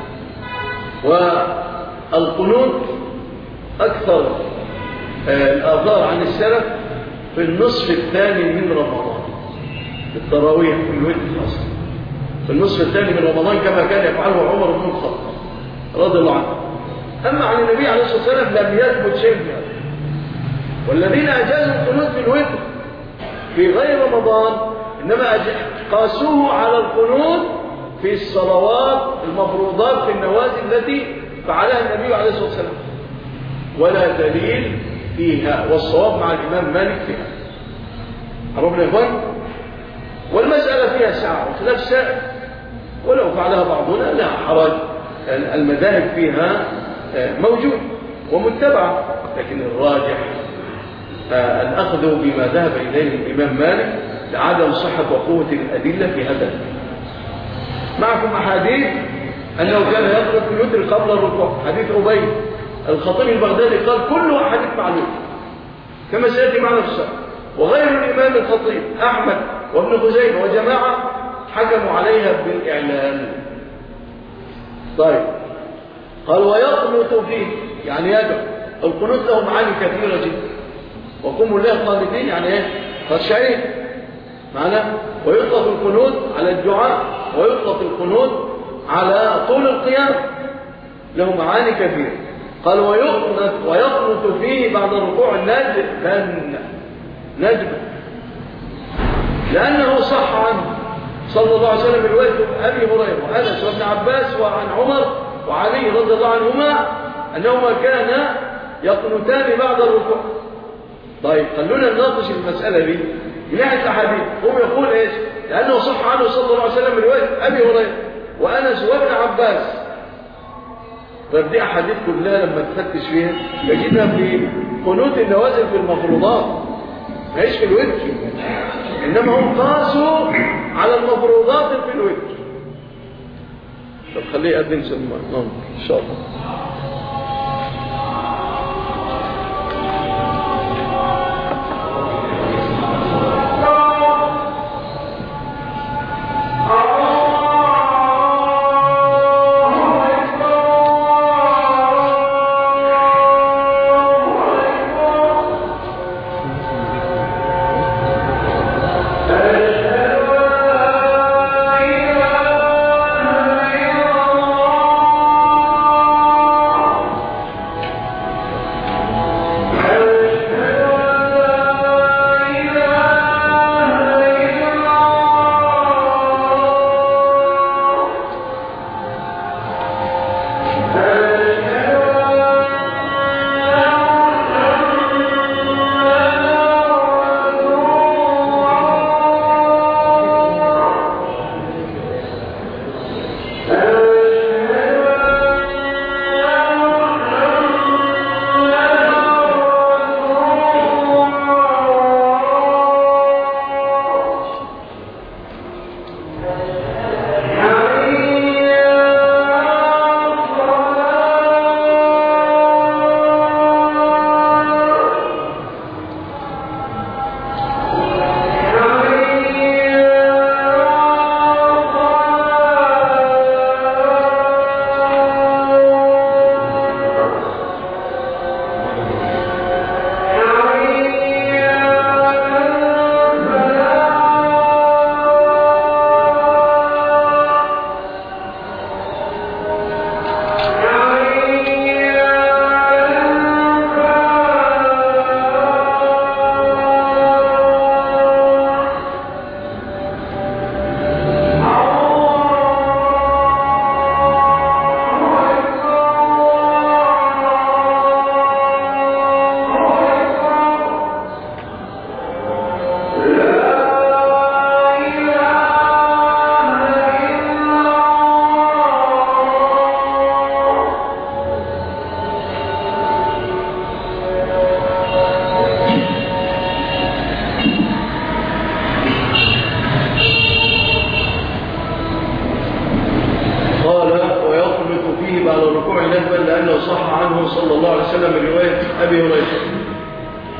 والقنوت أكثر الآثار عن السلف في النصف الثاني من رمضان، في التراويح في الوتر أصلا في النصف الثاني من رمضان كما كان يفعله عمر بن الخطاب رضي الله عنه. أما عن النبي عليه الصلاة والسلام لم يثبت شيء من هذا. والذين أجازوا القنوت في الوتر في غير رمضان إنما قاسوه على القنوت في الصلوات المفروضات في النوازل التي فعلها النبي عليه الصلاة والسلام، ولا دليل فيها، والصواب مع الإمام مالك فيها. عرفنا يا إخوان؟ والمسألة فيها ساعة وخلاف سائر، ولو فعلها بعضنا لا حرج، المذاهب فيها موجود ومتبعة، لكن الراجح الأخذ بما ذهب إليه الإمام مالك لعدم صحة وقوة الأدلة في هذا. معكم أحاديث أنه كان يقرأ في الوتر قبل الركوع، حديث أبي الخطيب البغدادي قال كل أحاديث معلوم كما سيأتي معنا في الشرح، وغير الإمام الخطيب أحمد وابن خزيمة وجماعة حكموا عليها بالإعلان. طيب قال ويقنط فيه يعني يدعو، القنوت له معاني كثيرة جدا، وقوموا الله قانتين يعني ايه خاشعين معناه. ويطلق القنوت على الدعاء، ويطلق القنوت على طول القيام، له معاني كثيرة. قال ويقنط ويقنط فيه بعد الركوع ندبا ندبا لأنه صح عنه صلى الله عليه وسلم الوارد أبي هريرة وأنس وابن عباس وعن عمر وعلي رضي الله عنهما أنهما كانا يقنتان بعد الركوع. طيب خلونا نناقش المسألة دي من ناحية الأحاديث. هو يقول إيش؟ لأنه صح عنه صلى الله عليه وسلم الوارد أبي هريرة وأنس وابن عباس. طيب دي أحاديث كلها لما تفتش فيها تجدها في قنوت النوازل في المفروضات، ماهيش في الوتر، إنما هم قاسوا على المفروضات في الوتر. طب خليه يقدم سمع نعم إن شاء الله. الله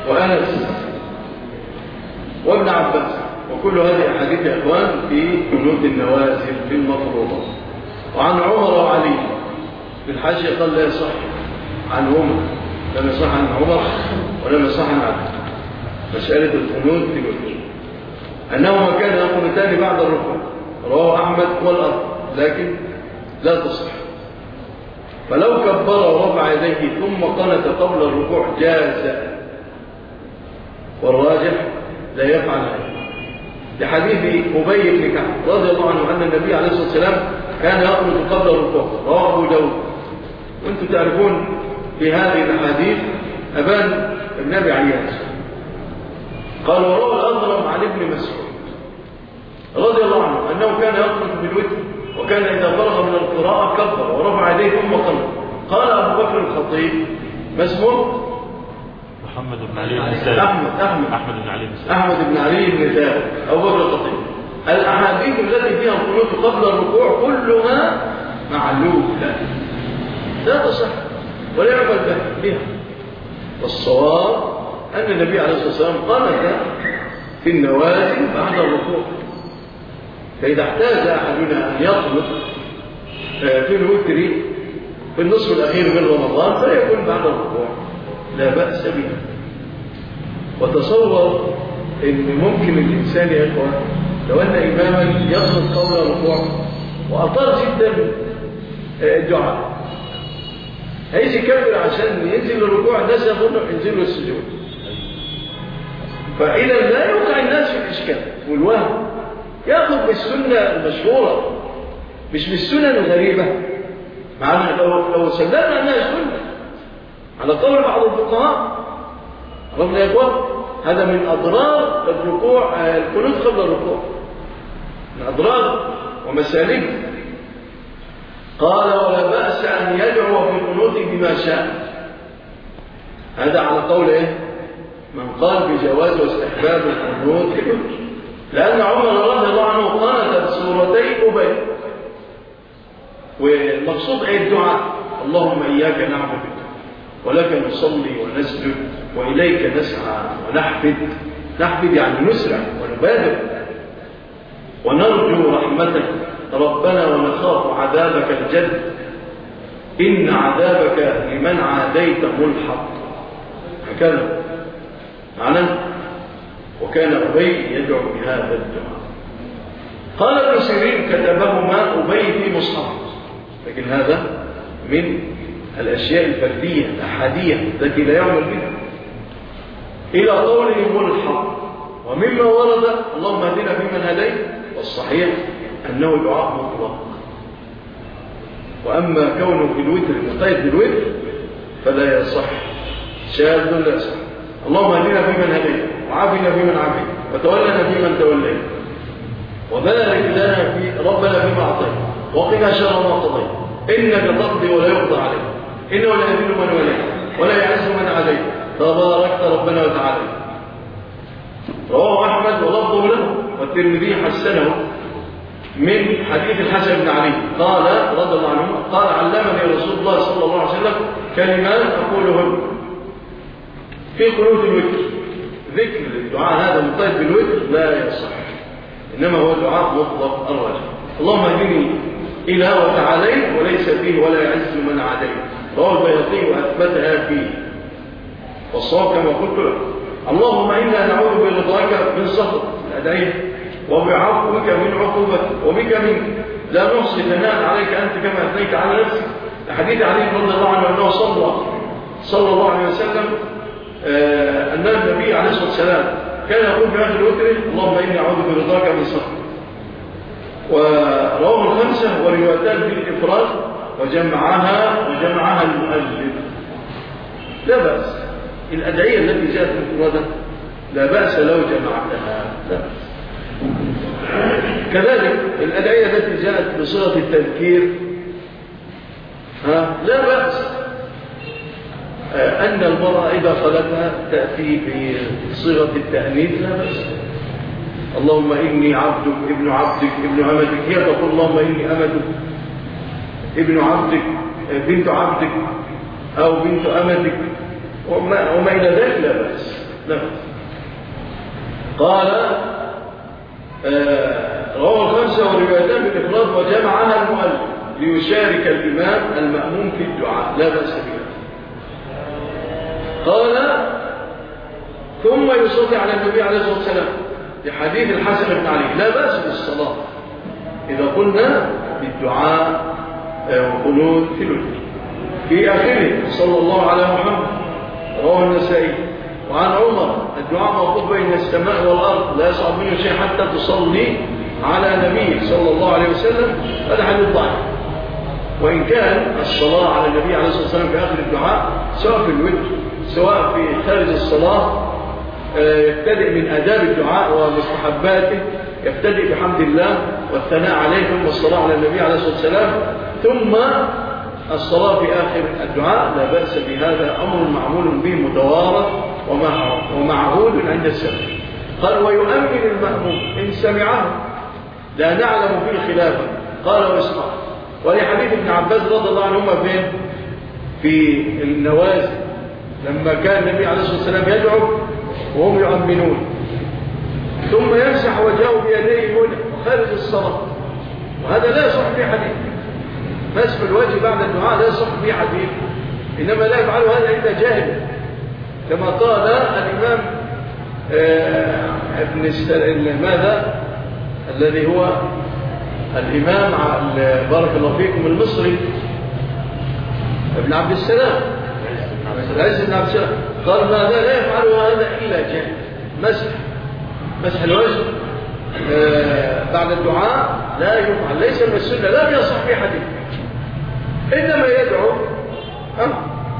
وأنس وابن عباس، وكل هذه أحاديث يا إخوان في قنوت النوازل في المفروضة. وعن عمر وعلي في الحاشية قال لا يصح عنهما، لم يصح عن عمر ولم يصح عن علي مسألة القنوت في الوتر أنهما كان يقنتان بعد الركوع، رواه أحمد والأرض، لكن لا تصح. فلو كبر ورفع يديه ثم قنت قبل الركوع جاز، والراجح لا يفعل هذا لحديث أبي بن كعب رضي الله عنه أن النبي عليه الصلاة والسلام كان يقنت قبل الركوع، رواه أبو داود. وأنتم تعرفون في هذه الأحاديث أبان بن أبي عياش قال وروى الأضرم عن ابن مسعود رضي الله عنه أنه كان يقنت بالوتر، وكان إذا فرغ من القراءة كبر ورفع يديه ثم قنت. قال أبو بكر الخطيب ما اسمه؟ محمد بن علي بن ثابت. أحمد أحمد أحمد بن علي بن ثابت. أحمد بن علي بن ثابت أبو بكر الخطيب. الأحاديث التي فيها القنوت قبل الركوع كلها معلولة لا تصح ولا يعمل بها. والصواب أن النبي عليه الصلاة والسلام قنت في النوازل بعد الركوع، فإذا احتاج أحدنا أن يقنت في الوتر في النصف الأخير من رمضان فيكون بعد الركوع لا بأس به. وتصور أن ممكن الإنسان يا إخوان لو أن إماما يقنت قبل الركوع وأطال جدا الدعاء هيجي يكبر عشان ينزل الركوع، الناس يظن ينزلوا السجود، فإذا لا يوقع الناس في الإشكال والوهم، يأخذ بالسنة المشهورة مش بالسنن الغريبة. معنى لو لو سلمنا أنها سنة على قول بعض الفقهاء رغم يا إخوان هذا من أضرار الركوع القنوت قبل الركوع، من أضرار ومسالك. قال ولا بأس أن يدعو في القنوت بما شاء، هذا على قول إيه؟ من قال بجواز واستحباب القنوت في الوتر، لأن عمر رضي الله عنه قنت سورتي أبي، والمقصود أي الدعاء اللهم إياك نعبد ولك نصلي ونسجد وإليك نسعى ونحفد، نحفد يعني نسرع ونبادر، ونرجو رحمتك ربنا ونخاف عذابك الجد إن عذابك لمن عاديت ملحق. هكذا معنى. وكان أبي يدعو بهذا الدعاء. قال ابن سيرين كتبهما أبي في مصحف، لكن هذا من الأشياء الفردية الأحادية التي لا يعمل بها، إلى قوله ملحق. ومما ورد اللهم اهدنا فيمن هديت، والصحيح أنه دعاء مطلق. وأما كونه في الوتر مقيد بالوتر فلا يصح، شاذ لا يصح. اللهم اهدنا فيمن هديت وعافنا فيمن عافيت وتولنا فيمن توليت وبارك لنا في ربنا فيما أعطيت وقنا شر ما قضيت إنك تقضي ولا يقضى عليك إنه لا يذل من وليت ولا يعز من عليك تباركت ربنا وتعالى. رواه أحمد ولفظه له والترمذي حسنه من حديث الحسن بن علي قال رضي الله عنه قال علمني رسول الله صلى الله عليه وسلم كلمات أقولهن في قنوت الوتر. ذكر الدعاء هذا مقيد بالوتر لا يصح، إنما هو دعاء مطلق الراجح. اللهم اهدني إلى وتعاليت وليس فيه ولا يعز من عاديت. رواه البيهقي وأثبتها فيه، والصواب كما قلت لك. اللهم إنا نعوذ برضاك من سخط الأدعية وبعفوك من عقوبتك وبك منك لا نحصي ثناء عليك أنت كما أثنيت على نفسك. حديث علي رضي الله عنه أنه صلى صلى الله عليه وسلم آه أن النبي عليه الصلاة والسلام كان يقول في آخر وتره اللهم إني أعوذ برضاك من سخط. ورواه الخمسة وروايتان بالإفراد وجمعها وجمعها المؤلف. لا بأس الأدعية التي جاءت مفردة لا بأس لو جمعتها، لا بأس. كذلك الأدعية التي جاءت بصيغة التذكير ها لا بأس أن المرأة إذا قالتها تأتي بصيغة التأنيث لا بأس. اللهم إني عبدك ابن عبدك ابن أمتك، هي تقول اللهم إني أمتك ابن عبدك بنت عبدك أو بنت أمتك وما, وما إلى ذلك لا بأس. لا بأس. قال آه رواه الخمسة وروايتان بالإفراد وجمعها المؤلف ليشارك الإمام المأموم في الدعاء لا بأس بها. قال ثم يصلي على النبي عليه الصلاة والسلام لحديث الحسن بن علي لا بأس بالصلاة إذا قلنا بالدعاء وقنوت في الوتر في آخره صلى الله على محمد رواه النسائي. وعن عمر الدعاء موقوف بين السماء والأرض لا يصعب منه شيء حتى تصلي على نبي صلى الله عليه وسلم. هذا حديث ضعيف، وإن كان الصلاة على النبي عليه الصلاة والسلام في آخر الدعاء سواء في الوتر سواء في خارج الصلاة يبتدئ من آداب الدعاء ومستحباته، يبتدئ بحمد الله والثناء عليه ثم الصلاة على النبي عليه الصلاة والسلام ثم الصلاة في آخر الدعاء لا بأس بهذا، أمر معمول به متوارث ومعهود عند السلف. قال ويؤمن المأموم إن سمعه لا نعلم فيه خلافا قال واسمع. ولحديث ابن عباس رضي الله عنهما فين في النوازل لما كان النبي عليه الصلاة والسلام يدعو وهم يؤمنون ثم يمسح وجهه بيديه هنا وخارج الصلاة، وهذا لا يصح في حديث. مسح الوجه بعد الدعاء لا يصح في حديث، إنما لا يفعل هذا إلا جاهل كما قال الإمام آه ابن السل... ماذا الذي هو الإمام بارك الله فيكم المصري ابن عبد السلام العز بن عبد السلام قال ماذا لا يفعل هذا إلا جاهل. مسح مسح الوجه آه بعد الدعاء لا يفعل، ليس من السنة لا يصح في حديث، إنما يدعو أه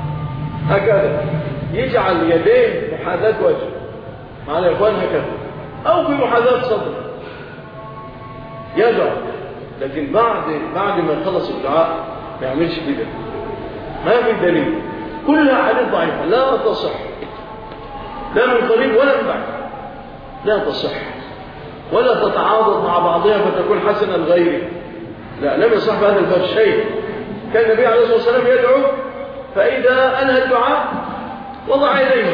هكذا يجعل يديه محاذاة وجه مع الإخوان هكذا أو في محاذاة صدر يدعو، لكن بعد بعد ما يخلص الدعاء ما يعملش كده. ما في دليل، كلها حديث ضعيفة لا تصح لا من قريب ولا من بعيد، لا تصح ولا تتعاضد مع بعضها فتكون حسنا لغيره. لا لم يصح بهذا الباب شيء. كان النبي عليه الصلاة والسلام يدعو فإذا أنهى الدعاء وضع يديه.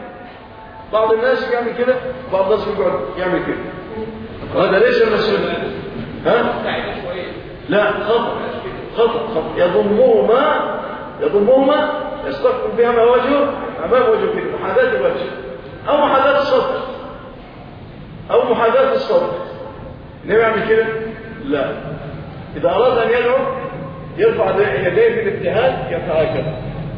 بعض الناس يعمل كده بعض الناس يعمل كده، وهذا ليس من السنة. ها؟ لا خطأ خطأ خطأ يضمهما يضمهما يستقبل بهما وجهه أمام وجهه كده محاذاة الوجه أو محاذاة الصدر أو محاذاة الصدر. النبي يعمل كده؟ لا. إذا أراد أن يدعو يرفع يديه في الابتهال يفعل هكذا.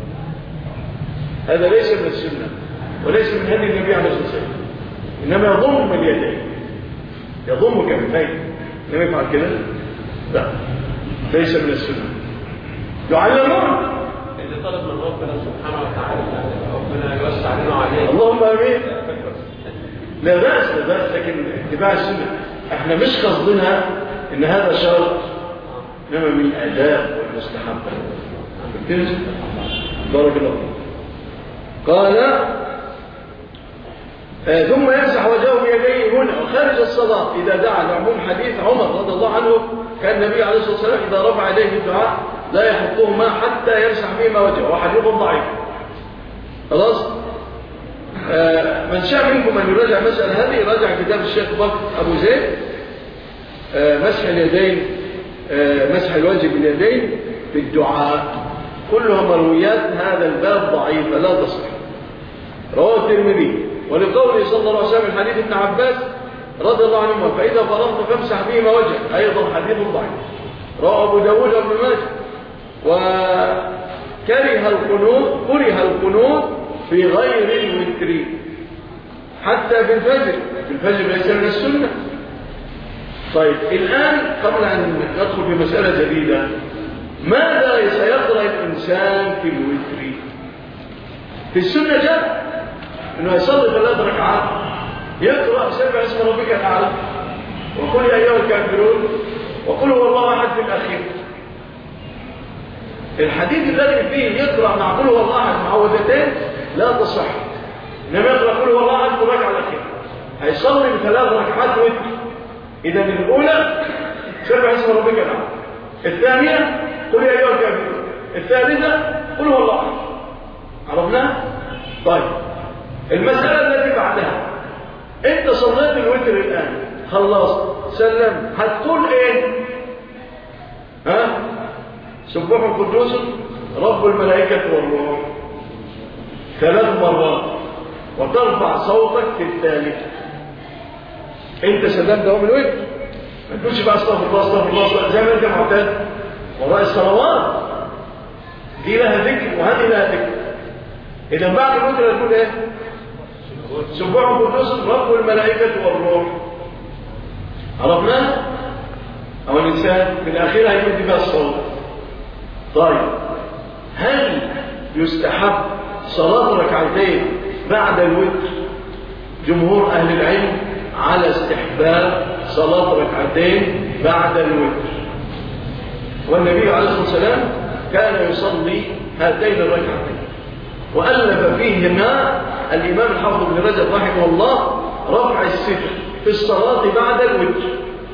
هذا ليس من السنة وليس من هدي النبي عليه الصلاة والسلام، إنما يضم اليدين يضم كفيه. لم يفعل كده؟ لا ليس من السنة. يعلمون اللي طلب من ربنا سبحانه وتعالى ربنا يوسع علينا وعليه اللهم امين. لا بأس لا بأس، لكن اتباع السنة احنا مش قصدنا ان هذا شرط، انما من الآداب والمستحبة. بارك الله. قال آه ثم يمسح وجهه بيديه هنا وخارج الصلاة إذا دعا. لعموم حديث عمر رضي الله عنه كان النبي عليه الصلاة والسلام إذا رفع يديه في الدعاء لا يحطهما حتى يمسح بهما وجهه، وحديث ضعيف. خلاص آه من شاء منكم أن يراجع مسألة هذه يراجع كتاب الشيخ بكر أبو زيد آه مسح اليدين آه مسح الوجه باليدين في الدعاء، كلها مرويات هذا الباب ضعيفة لا تصح. رواه الترمذي ولقوله صلى الله عليه وسلم حديث ابن عباس رضي الله عنهما فإذا فرغت فامسح بهما وجهك، أيضا حديث ضعيف. رواه أبو داود وابن ماجه. وكره القنوت كره القنوت في غير الوتر حتى في الفجر. في الفجر ليس من السنة. طيب الآن قبل أن ندخل في مسألة جديدة، ماذا سيقرأ الإنسان في الوتر؟ في السنة جاء إنه يصلي ثلاث ركعات يقرأ سبح اسم ربك الأعلى وقل يا أيها الكافرون وقل هو الله أحد في الأخير. الحديث الذي فيه يقرأ مع قل هو الله أحد معوذتين لا تصح، إنما يقرأ قل هو الله أحد في الركعة الأخيرة. هيصلي بثلاث ركعات وتر. إذا الأولى سبح اسم ربك الأعلى، الثانية قل يا أيها الكافرون، الثالثة قل هو الله أحد. عرفنا؟ طيب المسألة التي انت صليت الوتر الان خلصت سلم، هتقول ايه؟ ها؟ سبح قدوس رب الملائكة والروح ثلاث مرات وترفع صوتك في الثالثة. انت سلمت اهو من الوتر، ما تقولش بقى استغفر الله استغفر الله زي ما انت معتاد وراء الصلوات، دي لها ذكر وهذه لها ذكر. اذا بعد الوتر هتقول ايه؟ سبح قدوس رب الملائكة والروح. عرفنا؟ او الانسان في الاخير هيمد بها الصوت. طيب هل يستحب صلاة ركعتين بعد الوتر؟ جمهور اهل العلم على استحباب صلاة ركعتين بعد الوتر، والنبي عليه الصلاة والسلام كان يصلي هاتين الركعتين، وألف فيهما الإمام الحافظ بن رجب رحمه الله رفع الستر في الصلاة بعد الوتر.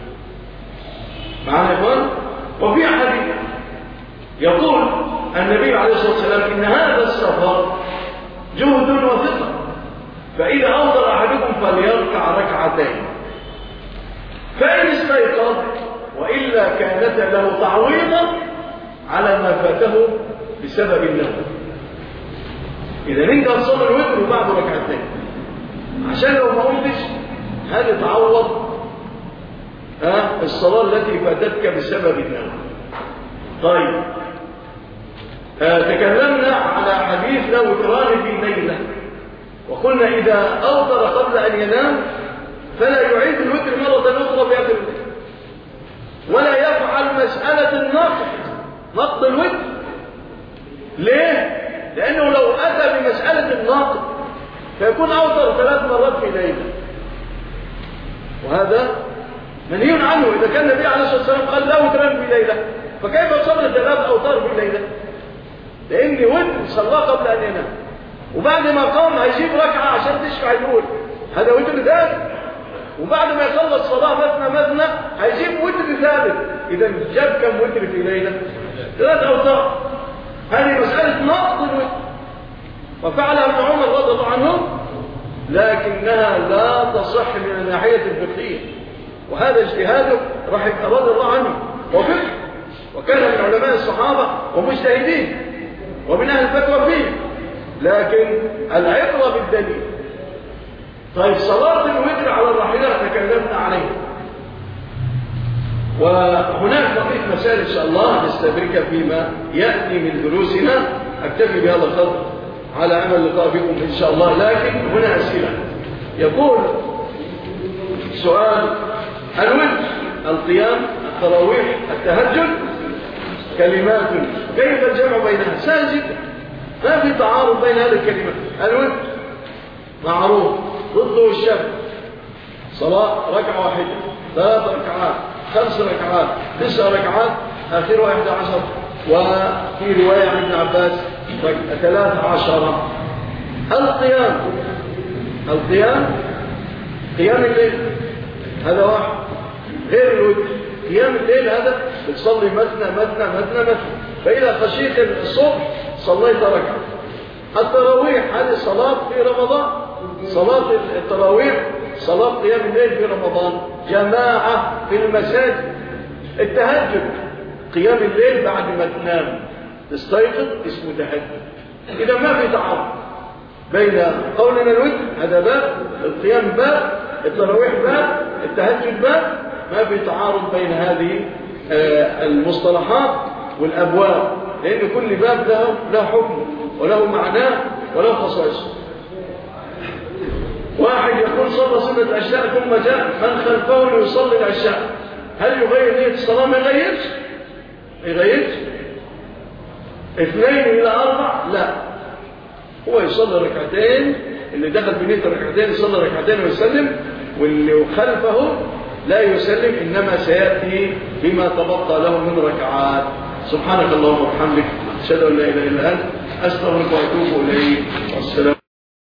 معنا يا إخوان؟ وفي حديث يقول النبي عليه الصلاة والسلام إن هذا السفر جهد وثقة، فإذا أوصل أحدكم فليركع ركعتين، فإن استيقظ وإلا كانت له تعويضا على ما فاته بسبب النوم. إذا انت تصلي الوتر وبعد ركعتين عشان لو ما قلتش هل تعوض ها الصلاة التي فاتتك بسبب النوم. طيب آه تكلمنا على حديث لا وتران في ليلة، وقلنا إذا أوتر قبل أن ينام فلا يعيد الوتر مرة أخرى بآخر الليل، ولا يفعل مسألة النقض نقض الوتر. ليه؟ لأنه لو أتى بمسألة النقض فيكون أوتر ثلاث مرات في ليلة، وهذا منهي عنه. إذا كان النبي عليه الصلاة والسلام قال لا وتران في ليلة، فكيف يصلي ثلاث أوتار في ليلة؟ لأن وتر صلاه قبل أن ينام، وبعد ما قام هيجيب ركعة عشان تشفع الأول، هذا وتر ثالث، وبعد ما يخلص صلاة مثنى مثنى هيجيب وتر ثالث. إذا جاب كم وتر في ليلة؟ ثلاث أوتار. هذه مسألة نقض الوتر، وفعلها ابن عمر رضي الله عنه، لكنها لا تصح من الناحية الفقهية، وهذا اجتهاده رضي الله عنه وفقه، وكان من علماء الصحابة ومجتهدين ومن أهل الفتوى فيه، لكن العبرة بالدليل. طيب صلاة الوتر على الراحلة تكلمنا عليها، وهناك بقية مسائل إن شاء الله نستدركها فيما يأتي من دروسنا. أكتفي بهذا القدر على أمل لقاء بكم إن شاء الله، لكن هنا أسئلة. يقول سؤال: الوتر، القيام، التراويح، التهجد كلمات، كيف الجمع بينها؟ سهل جدا، ما في تعارض بين هذه الكلمات. الوتر معروف، ضده الشفع، صلاة ركعة واحدة، ثلاث ركعات، خمس ركعات، تسع ركعات، آخرها إحدى عشر، وفي رواية عن ابن عباس ثلاث عشرة. القيام، القيام قيام الليل هذا واحد غير الوتر. قيام الليل هذا بتصلي مثنى مثنى مثنى مثنى، فإذا خشيت الصبح صليت ركعة. التراويح هذه صلاة في رمضان، صلاة التراويح صلاة قيام الليل في رمضان جماعة في المساجد. التهجد قيام الليل بعد ما تنام تستيقظ اسمه تهجد. إذا ما في تعارض بين قولنا الوتر هذا باب، القيام باب، التراويح باب، التهجد باب، ما في تعارض بين هذه المصطلحات والأبواب، لأن كل باب له له حكم وله معناه وله خصائصه. واحد يقول صلى سنة العشاء ثم جاء من خلفه ليصلي العشاء، هل يغير نية الصلاة؟ ما يغيرش، ما يغيرش. اثنين إلى أربع لا، هو يصلي ركعتين، اللي دخل بنية ركعتين يصلي ركعتين ويسلم، واللي خلفه لا يسلم، إنما سيأتي بما تبقى له من ركعات. سبحانك اللهم وبحمدك، أشهد أن لا إله إلا أنت، أستغفرك وأتوب إليك. والسلام.